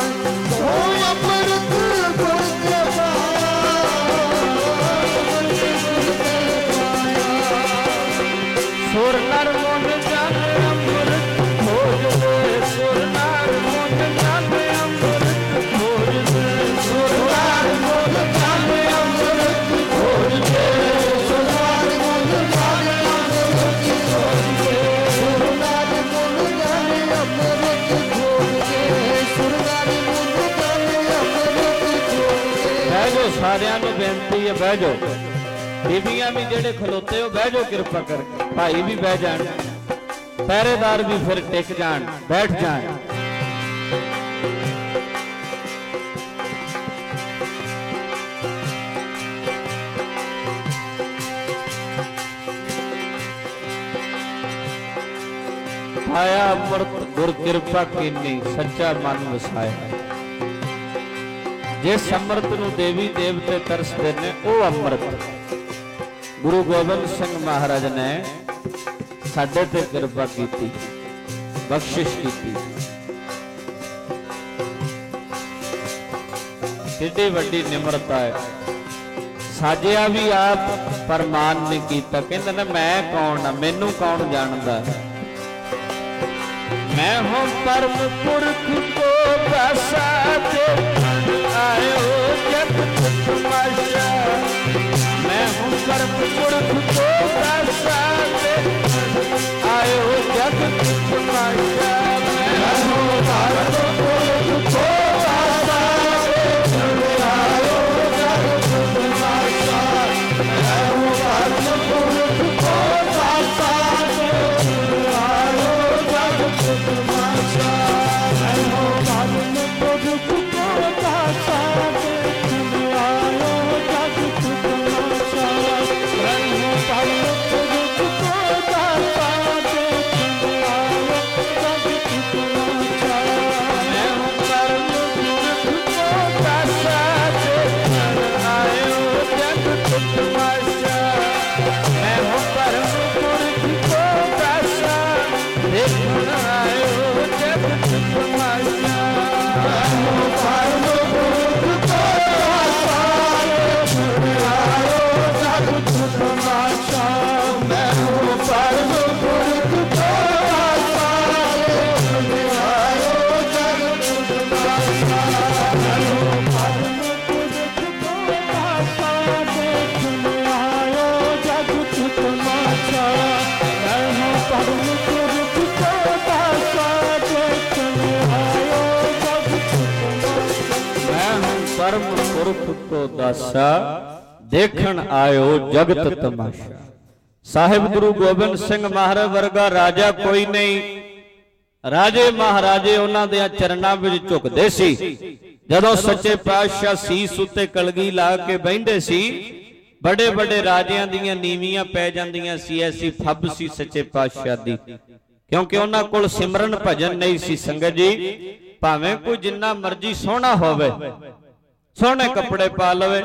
अमृत गुर ते पाया, सुर नर मुन जन अमृत खोज दे, सुर नर मुन जन अमृत खोज दे, सुर नर मुन जन अमृत खोज दे, सुर नर मुन जन अमृत खोज दे, सुर नर मुन जन अमृत खोज दे, सुर नर मुन जन अमृत खोज दे। बह जाओ, सारियां नूं बेनती है बह जाओ। बीबियां भी जेड़े खलोते हो बह जाओ कृपा करके, भाई भी बह जान, पहरेदार भी फिर टिक जान, बैठ जान। आया अमृत गुर कृपा कीनी, सच्चा मन वसाया। जिस अमृत नूं देवी देवते तरसदे ने वो अमृत गुरु गोबिंद सिंह महाराज ने साडे ते कृपा कीती, बख्शिश कीती। कितनी वड्डी निम्रता है। साजिया भी आप पर मान नहीं कीता, कहंदे ने मैं कौन आ, मैनू कौन जानदा। मैं हूं परम पुरख को दासा दे आयो जग तमाशा, मैं हूं परम पुरख को दासा दे आयो जग तमाशा, मैं हूं परम पुरख को दासा दे आयो जग तमाशा, मैं हूं परम पुरख को दासा दे आयो जग तमाशा, मैं हूं परम पुरख को दासा दे आयो जग तमाशा, मैं हूं परम पुरख को दासा दे आयो जग तमाशा, मैं हूं परम पुरख को दासा दे आयो जग तमाशा, मैं हूं परम पुरख को दासा देखण आयो जग तमाशा, मैं हूं परम पुरख को दासा देखण आयो जग तमाशा, मैं हूं परम पुरख को दासा देखण आयो जग तमाशा, मैं हूं परम पुरख को दासा देखण आयो जग तमाशा, मैं हूं परम पुरख को दासा देखण आयो जग तमाशा, मैं हूं परम पुरख को दासा देखण आयो जगत तमाशा। साहिब गुरु गोबिंद सिंह महाराज वर्गा राजा कोई नहीं। राजे महाराजे उन्हां दे चरनां विच झुकदे सी। जदों सच्चे पातशाह सीस उत्ते कलगी ला के बहिंदे सी बड़े बड़े राजियां दियां नीवियां पै जांदियां सी। ऐसी फब सी सच्चे पातशाह दी, क्योंकि उन्हां कोल सिमरन भजन नहीं सी। संगत जी, भावें कोई जिन्ना मर्जी सोहना होवे, सोहने कपड़े पा लवे,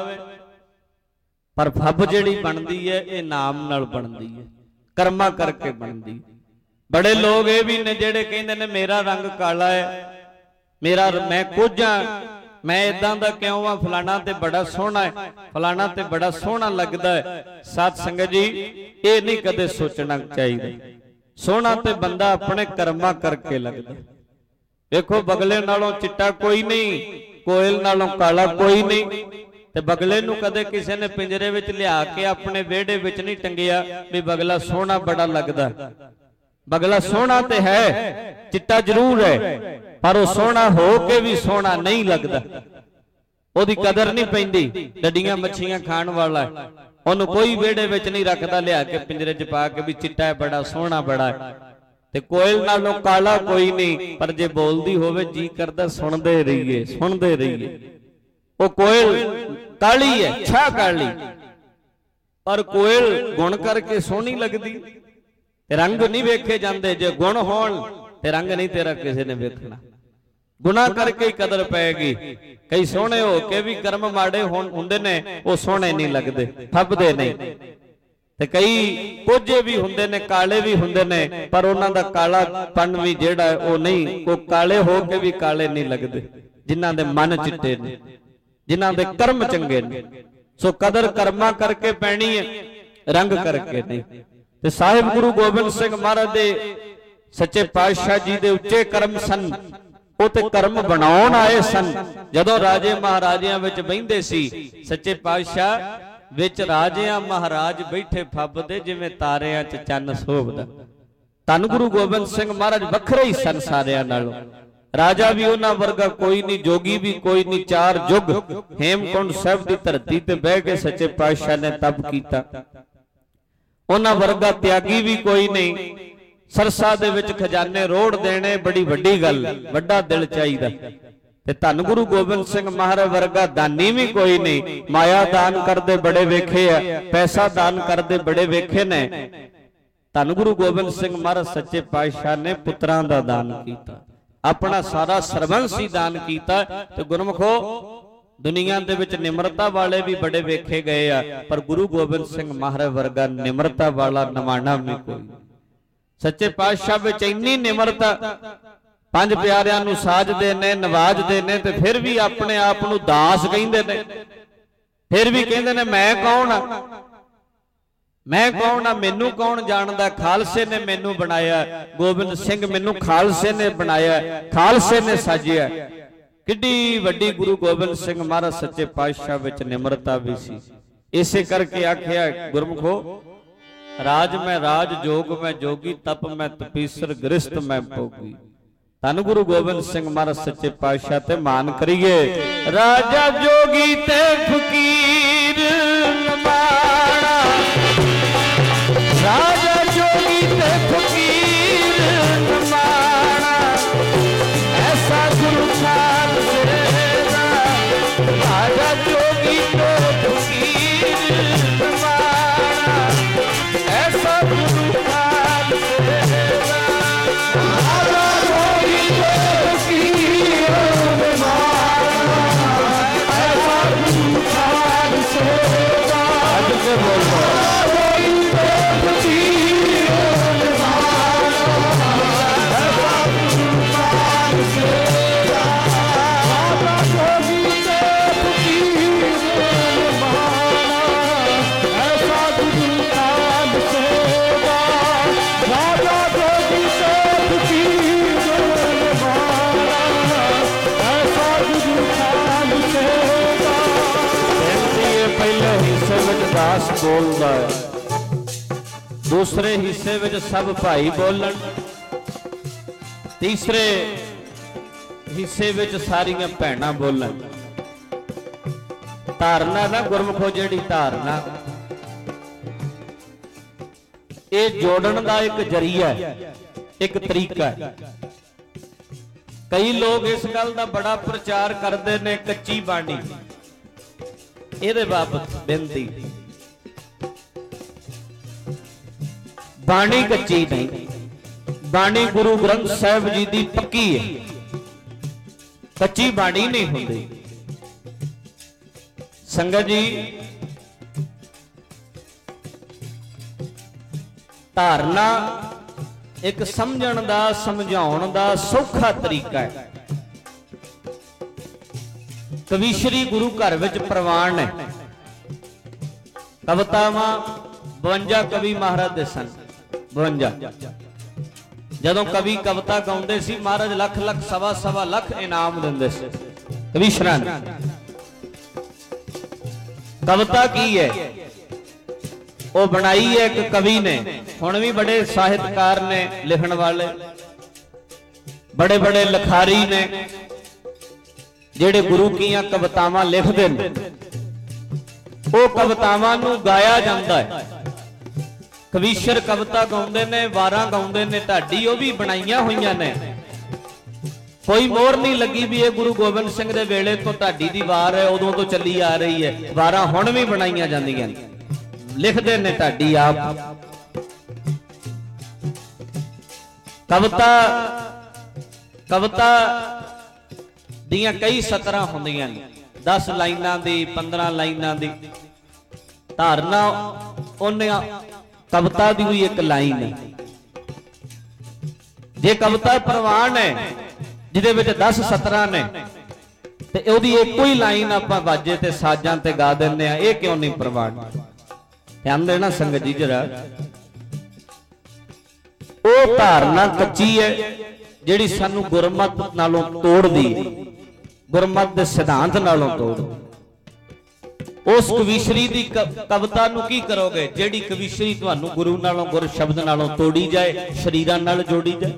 पर फब जिहड़ी बनदी है ये नाम नाल बनदी है, कर्मा करके बनदी। बड़े लोग ये भी ने जिहड़े कहंदे ने मेरा रंग काला है, मेरा मैं कुछ हाँ, मैं इदां दा क्यों आ, फलाना ते बड़ा सोहना है, फलाना ते बड़ा सोहना लगदा है। साध संगत जी, ये नहीं कदे सोचना चाहिए। सोहना ते बंदा अपने कर्मा करके लगदा। देखो बगले नालों चिट्टा कोई नहीं, कोयल नालों काला कोई नहीं। ते बगले नूं कदे किसी ने पिंजरे विच लिया के अपने विहड़े विच नहीं टंगिया भी बगला सोहना बड़ा लगदा। बगला सोहना ते है, चिट्टा जरूर है, पर वो सोहना हो के भी सोहना नहीं लगदा। ओदी कदर नहीं पैंदी। डड्डियां मच्छियां खाण वाला ओनू कोई विहड़े विच नहीं रखदा लिया के पिंजरे च पा के भी चिट्टा है बड़ा सोहना बड़ा है। ते कोयल नालों काला कोई नहीं, पर जे बोलदी होवे जी करदा सुणदे रहिए, सुणदे रहिए। वो कोयल काली है, छा काली, पर कोयल गुण करके सोहनी लगदी। रंग नहीं वेखे जाते, जे गुण होण ते रंग नहीं तेरा किसी ने वेखना। गुना करके ही कदर पैगी। कई सोहने हो के भी कर्म माड़े हुंदे ने, वो सोहने नहीं लगदे, फबदे नहीं। ते कई कोझे भी हुंदे ने, काले भी हुंदे ने, पर उन्हां दा कालापन भी जिहड़ा है वो नहीं, वो काले हो के भी काले नहीं लगदे। जिन्हां दे मन चिट्टे ने, जिन्हां दे कर्म चंगे ने। सो कदर कर्मा करके पैनी है, रंग करके नहीं। ते साहिब गुरु गोबिंद सिंह महाराज दे सच्चे पातशाह जी दे उच्चे कर्म सन। वो ते कर्म बनाउण आए सन। जदों राजे महाराजियां विच बहिंदे सी, सच्चे पातशाह विच राजियां महाराज बैठे फबदे जिवें तारियां च चन्न शोभदा। धन गुरु गोबिंद सिंह महाराज वखरे ही सन सारियां नालों। राजा भी उन्हां वर्गा कोई नहीं, जोगी भी कोई नहीं। चार जुग हेमकुंड साहिब दी धरती ते बह के सच्चे पातशाह ने तप कीता। उन्हां वर्गा त्यागी भी कोई नहीं। सरसा दे विच खजाने रोड़ देने बड़ी वड्डी गल, वड्डा दिल चाहिदा। ते धन गुरु गोबिंद सिंह महाराज वर्गा दानी भी कोई नहीं। माया दान करदे बड़े वेखे आ, पैसा दान करदे बड़े वेखे ने। धन गुरु गोबिंद सिंह महाराज सच्चे पातशाह ने पुत्रां दा दान कीता, अपना सारा सरबंस ही दान कीता। ते गुरमुखो, दुनिया दे विच निमरता वाले भी बड़े वेखे गए आ, पर गुरु गोबिंद सिंह महाराज वर्गा निमरता वाला नवाणा भी कोई। सच्चे पातशाह विच इन्नी निमरता, पंज प्यारियां नूं साजदे ने, नवाजदे ने, ते फिर भी अपने आप नूं दास कहिंदे ने। फिर भी कहिंदे ने मैं कौन आ, मैं कौन आ, मैनू कौन जानदा। खालसे ने मैनू बनाया, गोबिंद सिंह मैनू खालसे ने बनाया, खालसे ने साजिया। किड्डी वड्डी गुरु गोबिंद सिंह महाराज सच्चे पातशाह विच निमरता भी सी। इसे करके आखिया गुरमुखो, राज में राज, जोग में जोगी, तप में तपीसर, गृहस्थ में भोगी। धन गुरु गोबिंद सिंह महाराज सच्चे पातशाह ते मान करिए। राजा जोगी ते फकीर नमाणा, राजा जोगी ते फकीर नमाणा, ऐसा गुरु साध सेवा। राजा जोगी ते फकीर नमाणा, ऐसा गुरु साध सेवा। राजा जोगी ते फकीर नमाणा, ऐसा गुरु साध सेवा। आज के बोलो दास बोलदा है, दूसरे हिस्से विच सब भाई बोलन, तीसरे हिस्से विच सारियां भैणां बोलन। धारना ना गुरमुखो, जिहड़ी धारना ये जोड़न दा एक जरिया है, एक तरीका है। कई लोग इस गल दा बड़ा प्रचार करते ने, कच्ची बाणी। ਇਹਦੇ ਬਾਬਤ ਬੇਨਤੀ, ਬਾਣੀ ਕੱਚੀ ਨਹੀਂ, ਬਾਣੀ ਗੁਰੂ ਗ੍ਰੰਥ ਸਾਹਿਬ ਜੀ ਦੀ ਪੱਕੀ ਹੈ, ਕੱਚੀ ਬਾਣੀ ਨਹੀਂ ਹੁੰਦੀ। ਸੰਗਤ ਜੀ, ਧਾਰਨਾ ਇੱਕ ਸਮਝਣ ਦਾ, ਸਮਝਾਉਣ ਦਾ ਸੌਖਾ ਤਰੀਕਾ ਹੈ। ਕਵੀਸ਼ਰੀ ਗੁਰੂ ਘਰ ਵਿੱਚ ਪ੍ਰਵਾਨ ਹੈ। ਕਵਿਤਾਵਾਂ ਬਵੰਜਾ ਕਵੀ ਮਹਾਰਾਜ ਦੇ ਸਨ, ਬਵੰਜਾ। ਜਦੋਂ ਕਵੀ ਕਵਿਤਾ ਗਾਉਂਦੇ ਸੀ, ਮਹਾਰਾਜ ਲੱਖ ਲੱਖ ਸਵਾ ਸਵਾ ਲੱਖ ਇਨਾਮ ਦਿੰਦੇ ਸੀ ਕਵੀਸ਼ਰਾਂ ਨੂੰ। ਕਵਿਤਾ ਕੀ ਹੈ? ਉਹ ਬਣਾਈ ਹੈ ਇੱਕ ਕਵੀ ਨੇ। ਹੁਣ ਵੀ ਬੜੇ ਸਾਹਿਤਕਾਰ ਨੇ, ਲਿਖਣ ਵਾਲੇ ਬੜੇ ਬੜੇ ਲਿਖਾਰੀ ਨੇ, ਜਿਹੜੇ ਗੁਰੂ ਕੀਆਂ ਕਵਿਤਾਵਾਂ ਲਿਖਦੇ ਨੇ। ਉਹ ਕਵਿਤਾਵਾਂ ਨੂੰ ਗਾਇਆ ਜਾਂਦਾ ਹੈ। ਕਵੀਸ਼ਰ ਕਵਿਤਾ ਗਾਉਂਦੇ ਨੇ, ਵਾਰਾਂ ਗਾਉਂਦੇ ਨੇ, ਢਾਡੀ ਉਹ ਵੀ ਬਣਾਈਆਂ ਹੋਈਆਂ ਨੇ। ਕੋਈ ਮੋਹਰ ਨਹੀਂ ਲੱਗੀ ਵੀ ਇਹ ਗੁਰੂ ਗੋਬਿੰਦ ਸਿੰਘ ਦੇ ਵੇਲੇ ਤੋਂ ਢਾਡੀ ਦੀ ਵਾਰ ਹੈ, ਉਦੋਂ ਤੋਂ ਚੱਲੀ ਆ ਰਹੀ ਹੈ। ਵਾਰਾਂ ਹੁਣ ਵੀ ਬਣਾਈਆਂ ਜਾਂਦੀਆਂ ਨੇ, ਲਿਖਦੇ ਨੇ ਢਾਡੀ ਆਪ। ਕਵਿਤਾ ਕਵਿਤਾ ਦੀਆਂ ਕਈ ਸਤਰਾਂ ਹੁੰਦੀਆਂ ਨੇ, ਦਸ ਲਾਈਨਾਂ ਦੀ, ਪੰਦਰਾਂ ਲਾਈਨਾਂ ਦੀ। ਧਾਰਨਾ ਉਹਨੇ ਕਵਿਤਾ ਦੀ ਵੀ ਇੱਕ ਲਾਈਨ ਹੈ। ਜੇ ਕਵਿਤਾ ਪ੍ਰਵਾਨ ਹੈ ਜਿਹਦੇ ਵਿੱਚ ਦਸ ਸਤਰਾਂ ਨੇ, ਤੇ ਉਹਦੀ ਇੱਕੋ ਹੀ ਲਾਈਨ ਆਪਾਂ ਵਾਜੇ ਤੇ ਸਾਜ਼ਾਂ ਤੇ ਗਾ ਦਿੰਦੇ ਆ, ਇਹ ਕਿਉਂ ਨਹੀਂ ਪ੍ਰਵਾਨ? ਧਿਆਨ ਦੇਣਾ ਸੰਗਤ ਜੀ ਜਰਾ। ਉਹ ਧਾਰਨਾ ਕੱਚੀ ਹੈ ਜਿਹੜੀ ਸਾਨੂੰ ਗੁਰਮਤਿ ਨਾਲੋਂ ਤੋੜਦੀ ਹੈ, ਗੁਰਮਤਿ ਦੇ ਸਿਧਾਂਤ ਨਾਲੋਂ ਤੋੜਦੀ। ਉਸ ਕਵੀਸ਼ਰੀ ਦੀ ਕਵਿਤਾ ਨੂੰ ਕੀ ਕਰੋਗੇ ਜਿਹੜੀ ਕਵੀਸ਼ਰੀ ਤੁਹਾਨੂੰ ਗੁਰੂ ਨਾਲੋਂ, ਗੁਰ ਸ਼ਬਦ ਨਾਲੋਂ ਤੋੜੀ ਜਾਏ, ਸ਼ਰੀਰਾਂ ਨਾਲ ਜੋੜੀ ਜਾਏ?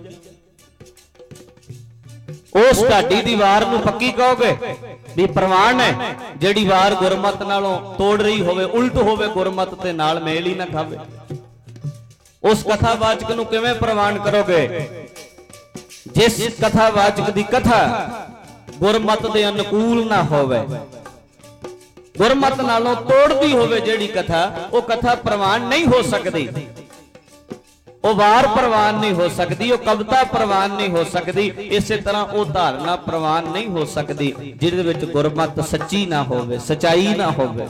ਉਸ ਢਾਡੀ ਦੀ ਵਾਰ ਨੂੰ ਪੱਕੀ ਕਹੋਗੇ ਵੀ ਪ੍ਰਵਾਨ ਹੈ ਜਿਹੜੀ ਵਾਰ ਗੁਰਮਤਿ ਨਾਲੋਂ ਤੋੜ ਰਹੀ ਹੋਵੇ, ਉਲਟ ਹੋਵੇ, ਗੁਰਮਤਿ ਤੇ ਨਾਲ ਮੇਲ ਹੀ ਨਾ ਖਾਵੇ? ਉਸ ਕਥਾਵਾਚਕ ਨੂੰ ਕਿਵੇਂ ਪ੍ਰਵਾਨ ਕਰੋਗੇ ਜਿਸ ਕਥਾਵਾਚਕ ਦੀ ਕਥਾ ਗੁਰਮਤਿ ਦੇ ਅਨੁਕੂਲ ਨਾ ਹੋਵੇ, ਗੁਰਮਤਿ ਨਾਲੋਂ ਤੋੜਦੀ ਹੋਵੇ ਜਿਹੜੀ ਕਥਾ? ਉਹ ਕਥਾ ਪ੍ਰਵਾਨ ਨਹੀਂ ਹੋ ਸਕਦੀ, ਉਹ ਵਾਰ ਪ੍ਰਵਾਨ ਨਹੀਂ ਹੋ ਸਕਦੀ, ਉਹ ਕਵਿਤਾ ਪ੍ਰਵਾਨ ਨਹੀਂ ਹੋ ਸਕਦੀ। ਇਸੇ ਤਰ੍ਹਾਂ ਉਹ ਧਾਰਨਾ ਪ੍ਰਵਾਨ ਨਹੀਂ ਹੋ ਸਕਦੀ ਜਿਹਦੇ ਵਿੱਚ ਗੁਰਮਤਿ ਸੱਚੀ ਨਾ ਹੋਵੇ, ਸਚਾਈ ਨਾ ਹੋਵੇ।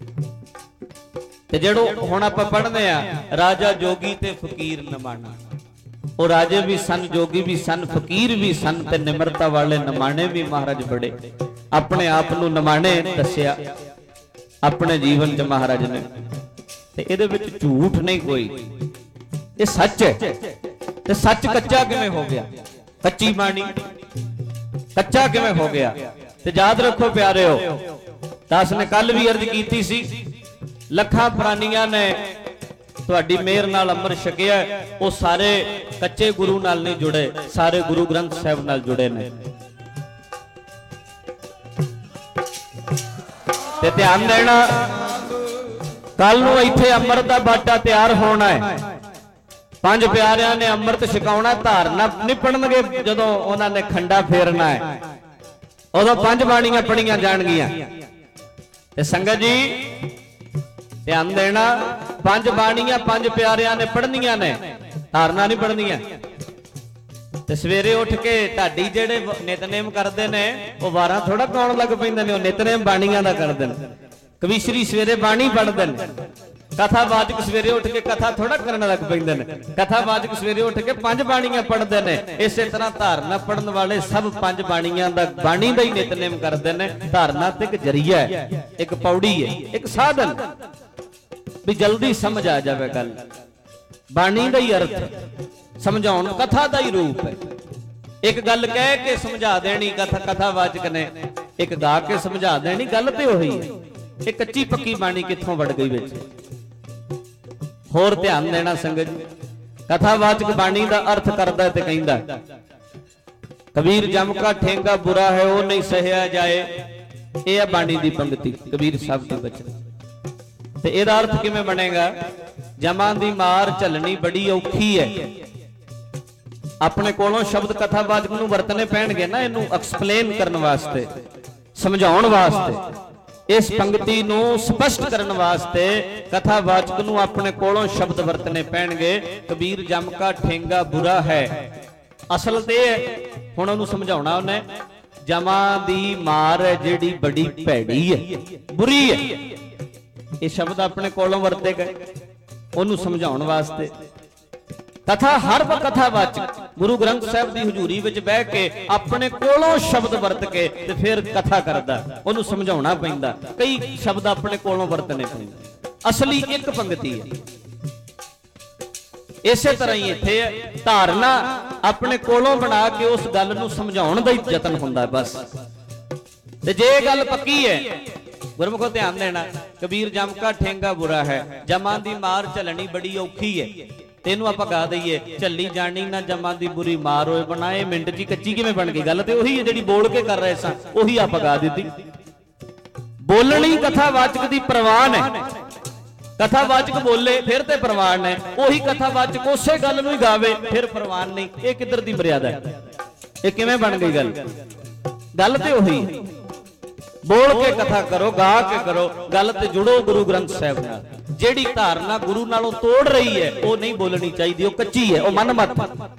ਤੇ ਜਿਹੜੋ ਹੁਣ ਆਪਾਂ ਪੜ੍ਹਦੇ ਆ, ਰਾਜਾ ਜੋਗੀ ਤੇ ਫਕੀਰ ਨਿਮਾਣਾ। ਉਹ ਰਾਜੇ ਵੀ ਸਨ, ਜੋਗੀ ਵੀ ਸਨ, ਫਕੀਰ ਵੀ ਸਨ, ਤੇ ਨਿਮਰਤਾ ਵਾਲੇ ਨਿਮਾਣੇ ਵੀ ਮਹਾਰਾਜ ਬੜੇ। ਆਪਣੇ ਆਪ ਨੂੰ ਨਿਮਾਣੇ ਦੱਸਿਆ ਆਪਣੇ ਜੀਵਨ ਚ ਮਹਾਰਾਜ ਨੇ, ਤੇ ਇਹਦੇ ਵਿੱਚ ਝੂਠ ਨਹੀਂ ਕੋਈ, ਇਹ ਸੱਚ ਹੈ। ਤੇ ਸੱਚ ਕੱਚਾ ਕਿਵੇਂ ਹੋ ਗਿਆ? ਕੱਚੀ ਬਾਣੀ ਕੱਚਾ ਕਿਵੇਂ ਹੋ ਗਿਆ? ਤੇ ਯਾਦ ਰੱਖੋ ਪਿਆਰਿਓ, ਦਾਸ ਨੇ ਕੱਲ ਵੀ ਅਰਜ਼ ਕੀਤੀ ਸੀ, ਲੱਖਾਂ ਪ੍ਰਾਨੀਆਂ ਨੇ ਤੁਹਾਡੀ ਮਿਹਰ ਨਾਲ ਅੰਮ੍ਰਿਤ ਛਕਿਆ, ਉਹ ਸਾਰੇ ਕੱਚੇ ਗੁਰੂ ਨਾਲ ਨਹੀਂ ਜੁੜੇ, ਸਾਰੇ ਗੁਰੂ ਗ੍ਰੰਥ ਸਾਹਿਬ ਨਾਲ ਜੁੜੇ ਨੇ। ਤੇ ਧਿਆਨ ਦੇਣਾ, ਕੱਲ ਨੂੰ ਇੱਥੇ ਅੰਮ੍ਰਿਤ ਦਾ ਬਾਟਾ ਤਿਆਰ ਹੋਣਾ ਹੈ। ਪੰਜ ਪਿਆਰਿਆਂ ਨੇ ਅੰਮ੍ਰਿਤ ਛਕਾਉਣਾ, ਧਾਰਨਾ ਨਹੀਂ ਪੜਨਗੇ ਜਦੋਂ ਉਹਨਾਂ ਨੇ ਖੰਡਾ ਫੇਰਨਾ ਹੈ, ਉਦੋਂ ਪੰਜ ਬਾਣੀਆਂ ਪੜੀਆਂ ਜਾਣਗੀਆਂ। ਤੇ ਸੰਗਤ ਜੀ ਧਿਆਨ ਦੇਣਾ, ਪੰਜ ਬਾਣੀਆਂ ਪੰਜ ਪਿਆਰਿਆਂ ਨੇ ਪੜਨੀਆਂ ਨੇ, ਧਾਰਨਾ ਨਹੀਂ ਪੜਨੀਆਂ। ਤੇ ਸਵੇਰੇ ਉੱਠ ਕੇ ਢਾਡੀ ਜਿਹੜੇ ਨਿਤਨੇਮ ਕਰਦੇ ਨੇ, ਉਹ ਵਾਰਾਂ ਥੋੜਾ ਗਾਉਣ ਲੱਗ ਪੈਂਦੇ ਨੇ, ਉਹ ਨਿਤਨੇਮ ਬਾਣੀਆਂ ਦਾ ਕਰਦੇ ਨੇ। ਕਵੀਸ਼ਰੀ ਸਵੇਰੇ ਬਾਣੀ ਪੜ੍ਹਦੇ ਨੇ, ਕਥਾਵਾਚਕ ਸਵੇਰੇ ਉੱਠ ਕੇ ਕਥਾ ਥੋੜਾ ਕਰਨ ਲੱਗ ਪੈਂਦੇ ਨੇ, ਕਥਾਵਾਚਕ ਸਵੇਰੇ ਉੱਠ ਕੇ ਪੰਜ ਬਾਣੀਆਂ ਪੜ੍ਹਦੇ ਨੇ। ਇਸੇ ਤਰ੍ਹਾਂ ਧਾਰਨਾ ਪੜਨ ਵਾਲੇ ਸਭ ਪੰਜ ਬਾਣੀਆਂ ਦਾ, ਬਾਣੀ ਦਾ ਹੀ ਨਿਤਨੇਮ ਕਰਦੇ ਨੇ। ਧਾਰਨਾ ਤੇ ਇੱਕ ਜਰੀਆ ਹੈ, ਇੱਕ ਪੌੜੀ ਹੈ, ਇੱਕ ਸਾਧਨ, ਵੀ ਜਲਦੀ ਸਮਝ ਆ ਜਾਵੇ ਗੱਲ। ਬਾਣੀ ਦਾ ਹੀ ਅਰਥ ਸਮਝਾਉਣ, ਕਥਾ ਦਾ ਹੀ ਰੂਪ ਹੈ। ਇੱਕ ਗੱਲ ਕਹਿ ਕੇ ਸਮਝਾ ਦੇਣੀ ਕਥਾ ਕਥਾਵਾਚਕ ਨੇ, ਇੱਕ ਗਾ ਕੇ ਸਮਝਾ ਦੇਣੀ, ਗੱਲ ਤੇ ਉਹੀ ਹੈ। ਇਹ ਕੱਚੀ ਪੱਕੀ ਬਾਣੀ ਕਿੱਥੋਂ ਵੜ ਗਈ ਵਿੱਚ? ਹੋਰ ਧਿਆਨ ਦੇਣਾ ਸੰਗਤ ਜੀ, ਕਥਾਵਾਚਕ ਬਾਣੀ ਦਾ ਅਰਥ ਕਰਦਾ ਤੇ ਕਹਿੰਦਾ, ਕਬੀਰ ਜਮ ਕਾ ਠੇਂਗਾ ਬੁਰਾ ਹੈ ਉਹ ਨਹੀਂ ਸਹਿਆ ਜਾਏ। ਇਹ ਹੈ ਬਾਣੀ ਦੀ ਪੰਕਤੀ, ਕਬੀਰ ਸਾਹਿਬ ਦੀ ਬਚਨ। ਤੇ ਇਹਦਾ ਅਰਥ ਕਿਵੇਂ ਬਣੇਗਾ? ਜਮਾਂ ਦੀ ਮਾਰ ਝੱਲਣੀ ਬੜੀ ਔਖੀ ਹੈ। ਆਪਣੇ ਕੋਲੋਂ ਸ਼ਬਦ ਕਥਾਵਾਚਕ ਨੂੰ ਵਰਤਨੇ ਪੈਣਗੇ ਨਾ, ਇਹਨੂੰ ਐਕਸਪਲੇਨ ਕਰਨ ਵਾਸਤੇ, ਸਮਝਾਉਣ ਵਾਸਤੇ। इस पंक्ति नूं स्पष्ट करन वास्ते कथावाचक नूं अपने कोलों शब्द वरतने पैणगे। कबीर जम का ठेंगा बुरा है, असल ते हुण उहनूं समझाउणा उहने जमा दी मार है जिहड़ी बड़ी भैड़ी है, बुरी है। ये शब्द अपने कोलों वरते गए उहनूं समझाउण वास्ते। कथा हर कथावाचक गुरु ग्रंथ साहिब की हजूरी विच बह के अपने कोलों शब्द वरत के ते फिर कथा करदा, उहनूं समझाउणा पैंदा। कई शब्द अपने कोलों वरतने पैंदे, असली एक पंक्ति है। इसे तरह ही इत्थे धारना अपने कोलों बना के उस गल नूं समझाउण दा ही यतन हुंदा बस। ते जे गल पक्की है, गुरमुखो ध्यान देना, कबीर जम का ठेंगा बुरा है, जमां दी मार झलनी बड़ी औखी है। तेनू आपां गा दईए झल्ली जानी ना जमां दी बुरी मार होए, बनाए मिंट जी कच्ची किवें बन गई। गल ते उही है जिहड़ी बोल के कर रहे सा, उही आपां गा दित्ती। बोलनी कथावाचक दी प्रवान है, कथावाचक बोले फिर ते प्रवान है, उही कथावाचक उसे गल नूं ही गावे फिर प्रवान नहीं। ये किधर दी मर्यादा है? ये किवें बन गई गल? गल ते उही है, बोल के कथा करो, गा के करो, गल ते जुड़ो गुरु ग्रंथ साहिब नाल। ਜਿਹੜੀ ਧਾਰਨਾ ਗੁਰੂ ਨਾਲੋਂ ਤੋੜ ਰਹੀ ਹੈ ਉਹ ਨਹੀਂ ਬੋਲਣੀ ਚਾਹੀਦੀ, ਉਹ ਕੱਚੀ ਹੈ, ਉਹ ਮਨਮਤ,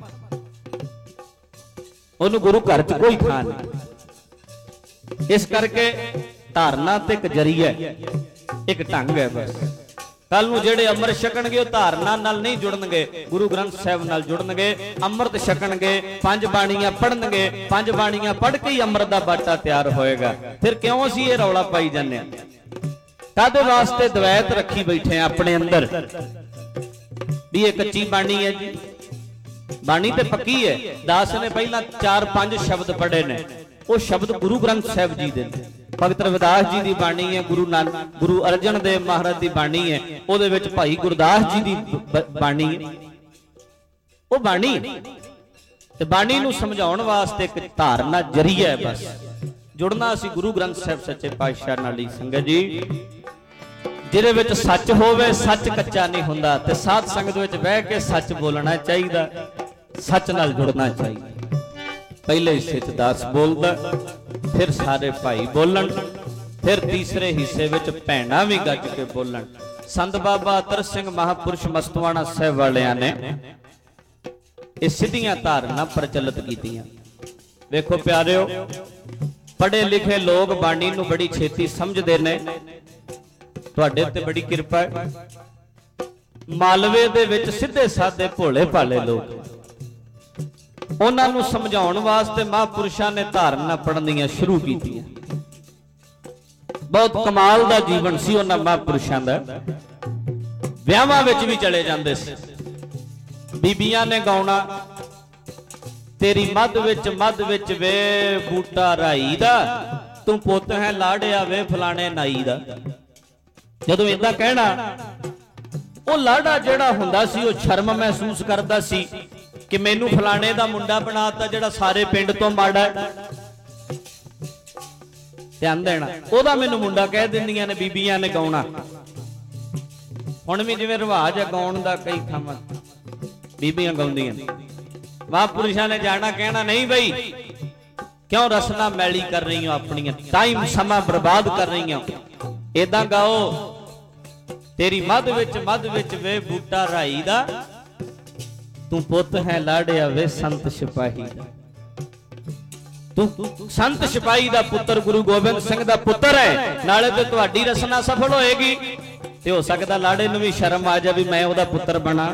ਉਹਨੂੰ ਗੁਰੂ ਘਰ 'ਚ ਕੋਈ ਥਾਂ ਨਹੀਂ। ਇਸ ਕਰਕੇ ਧਾਰਨਾ ਤੇ ਇੱਕ ਜਰੀਆ, ਇੱਕ ਢੰਗ ਹੈ ਬਸ। ਕੱਲ ਨੂੰ ਜਿਹੜੇ ਅੰਮ੍ਰਿਤ ਛਕਣਗੇ ਉਹ ਧਾਰਨਾ ਨਾਲ ਨਹੀਂ ਜੁੜਨਗੇ, ਗੁਰੂ ਗ੍ਰੰਥ ਸਾਹਿਬ ਨਾਲ ਜੁੜਨਗੇ। ਅੰਮ੍ਰਿਤ ਛਕਣਗੇ, ਪੰਜ ਬਾਣੀਆਂ ਪੜ੍ਹਨਗੇ, ਪੰਜ ਬਾਣੀਆਂ ਪੜ੍ਹ ਕੇ ਹੀ ਅੰਮ੍ਰਿਤ ਦਾ ਬਾਟਾ ਤਿਆਰ ਹੋਏਗਾ। ਫਿਰ ਕਿਉਂ ਅਸੀਂ ਇਹ ਰੌਲਾ ਪਾਈ ਜਾਂਦੇ ਹਾਂ? कादे वास्ते द्वैत रखी बैठे हैं अपने अंदर भी ये कच्ची बाणी है जी, बाणी ते पक्की है। दास ने पहला चार पांच शब्द पढ़े ने, वो शब्द गुरु ग्रंथ साहिब जी दे, भगत रविदास जी दी बाणी है, गुरु नानक गुरु अर्जन देव महाराज दी बाणी है, ओदे विच भाई गुरदास जी दी बाणी है। वो बाणी ते बाणी नूं समझाउण वास्ते एक धारना जरिया है बस। जुड़ना असीं गुरु ग्रंथ साहिब सच्चे पातशाह नाल ही संगत जी, जिहदे विच सच होवे, सच कच्चा नहीं हुंदा। ते साध संगत विच बह के सच बोलना चाहिदा, सच नाल जुड़ना चाहिदा। पहले हिस्से च दास बोलदा, फिर सारे भाई बोलन, फिर तीसरे हिस्से विच भैणां भी गज के बोलन। संत बाबा अतर सिंह महापुरुष मस्तवाणा साहिब वालियां ने ये सिद्धियां धारना प्रचलित कीतियां। वेखो प्यारिओ, पढ़े लिखे लोग बाणी नूं बड़ी छेती समझदे ने, तुहाडे ते बड़ी किरपा है। मालवे दे विच सीधे साधे भोले भाले लोग, उन्हां नूं समझाउण वास्ते महापुरुषां ने धारना पढ़नियां शुरू कीतियां। बहुत कमाल दा जीवन सी उन्हां महापुरुषां दा। विआहां विच भी चले जांदे सी, बीबियां ने गाउणा, तेरी मध विच मध विच वे बूटा राई दा, तू पुੱਤ है लाड़िया वे फलाने नाई दा। ਜਦੋਂ ਇਦਾਂ ਕਹਿਣਾ, ਉਹ ਲਾੜਾ ਜਿਹੜਾ ਹੁੰਦਾ ਸੀ ਉਹ ਸ਼ਰਮ ਮਹਿਸੂਸ ਕਰਦਾ ਸੀ ਕਿ ਮੈਨੂੰ ਫਲਾਣੇ ਦਾ ਮੁੰਡਾ ਬਣਾਤਾ ਜਿਹੜਾ ਸਾਰੇ ਪਿੰਡ ਤੋਂ ਮਾੜਾ ਹੈ। ਧਿਆਨ ਦੇਣਾ, ਉਹਦਾ ਮੈਨੂੰ ਮੁੰਡਾ ਕਹਿ ਦਿੰਦੀਆਂ ਨੇ ਬੀਬੀਆਂ ਨੇ ਗਾਉਣਾ। ਹੁਣ ਵੀ ਜਿਵੇਂ ਰਿਵਾਜ ਹੈ ਗਾਉਣ ਦਾ, ਕਈ ਥਾਵਾਂ ਬੀਬੀਆਂ ਗਾਉਂਦੀਆਂ। ਮਹਾਂਪੁਰਸ਼ਾਂ ਨੇ ਜਾਣਾ ਕਹਿਣਾ, ਨਹੀਂ ਬਈ ਕਿਉਂ ਰਸਨਾ ਮੈਲੀ ਕਰ ਰਹੀ ਹੋ, ਆਪਣੀਆਂ ਟਾਈਮ ਸਮਾਂ ਬਰਬਾਦ ਕਰ ਰਹੀ ਹੋ। इदां गाओ, तेरी मध विच मध विच वे बूटा राई दा, तू पुੱਤ है लाड़िया वे संत सिपाही दा। तू संत सिपाही दा पुत्र गुरु गोबिंद सिंह दा पुत्र है, नाले ते तुहाडी रसना सफल होएगी। ते हो सकदा लाड़े नूं भी शर्म आ जाए भी मैं ओदा पुत्र बना।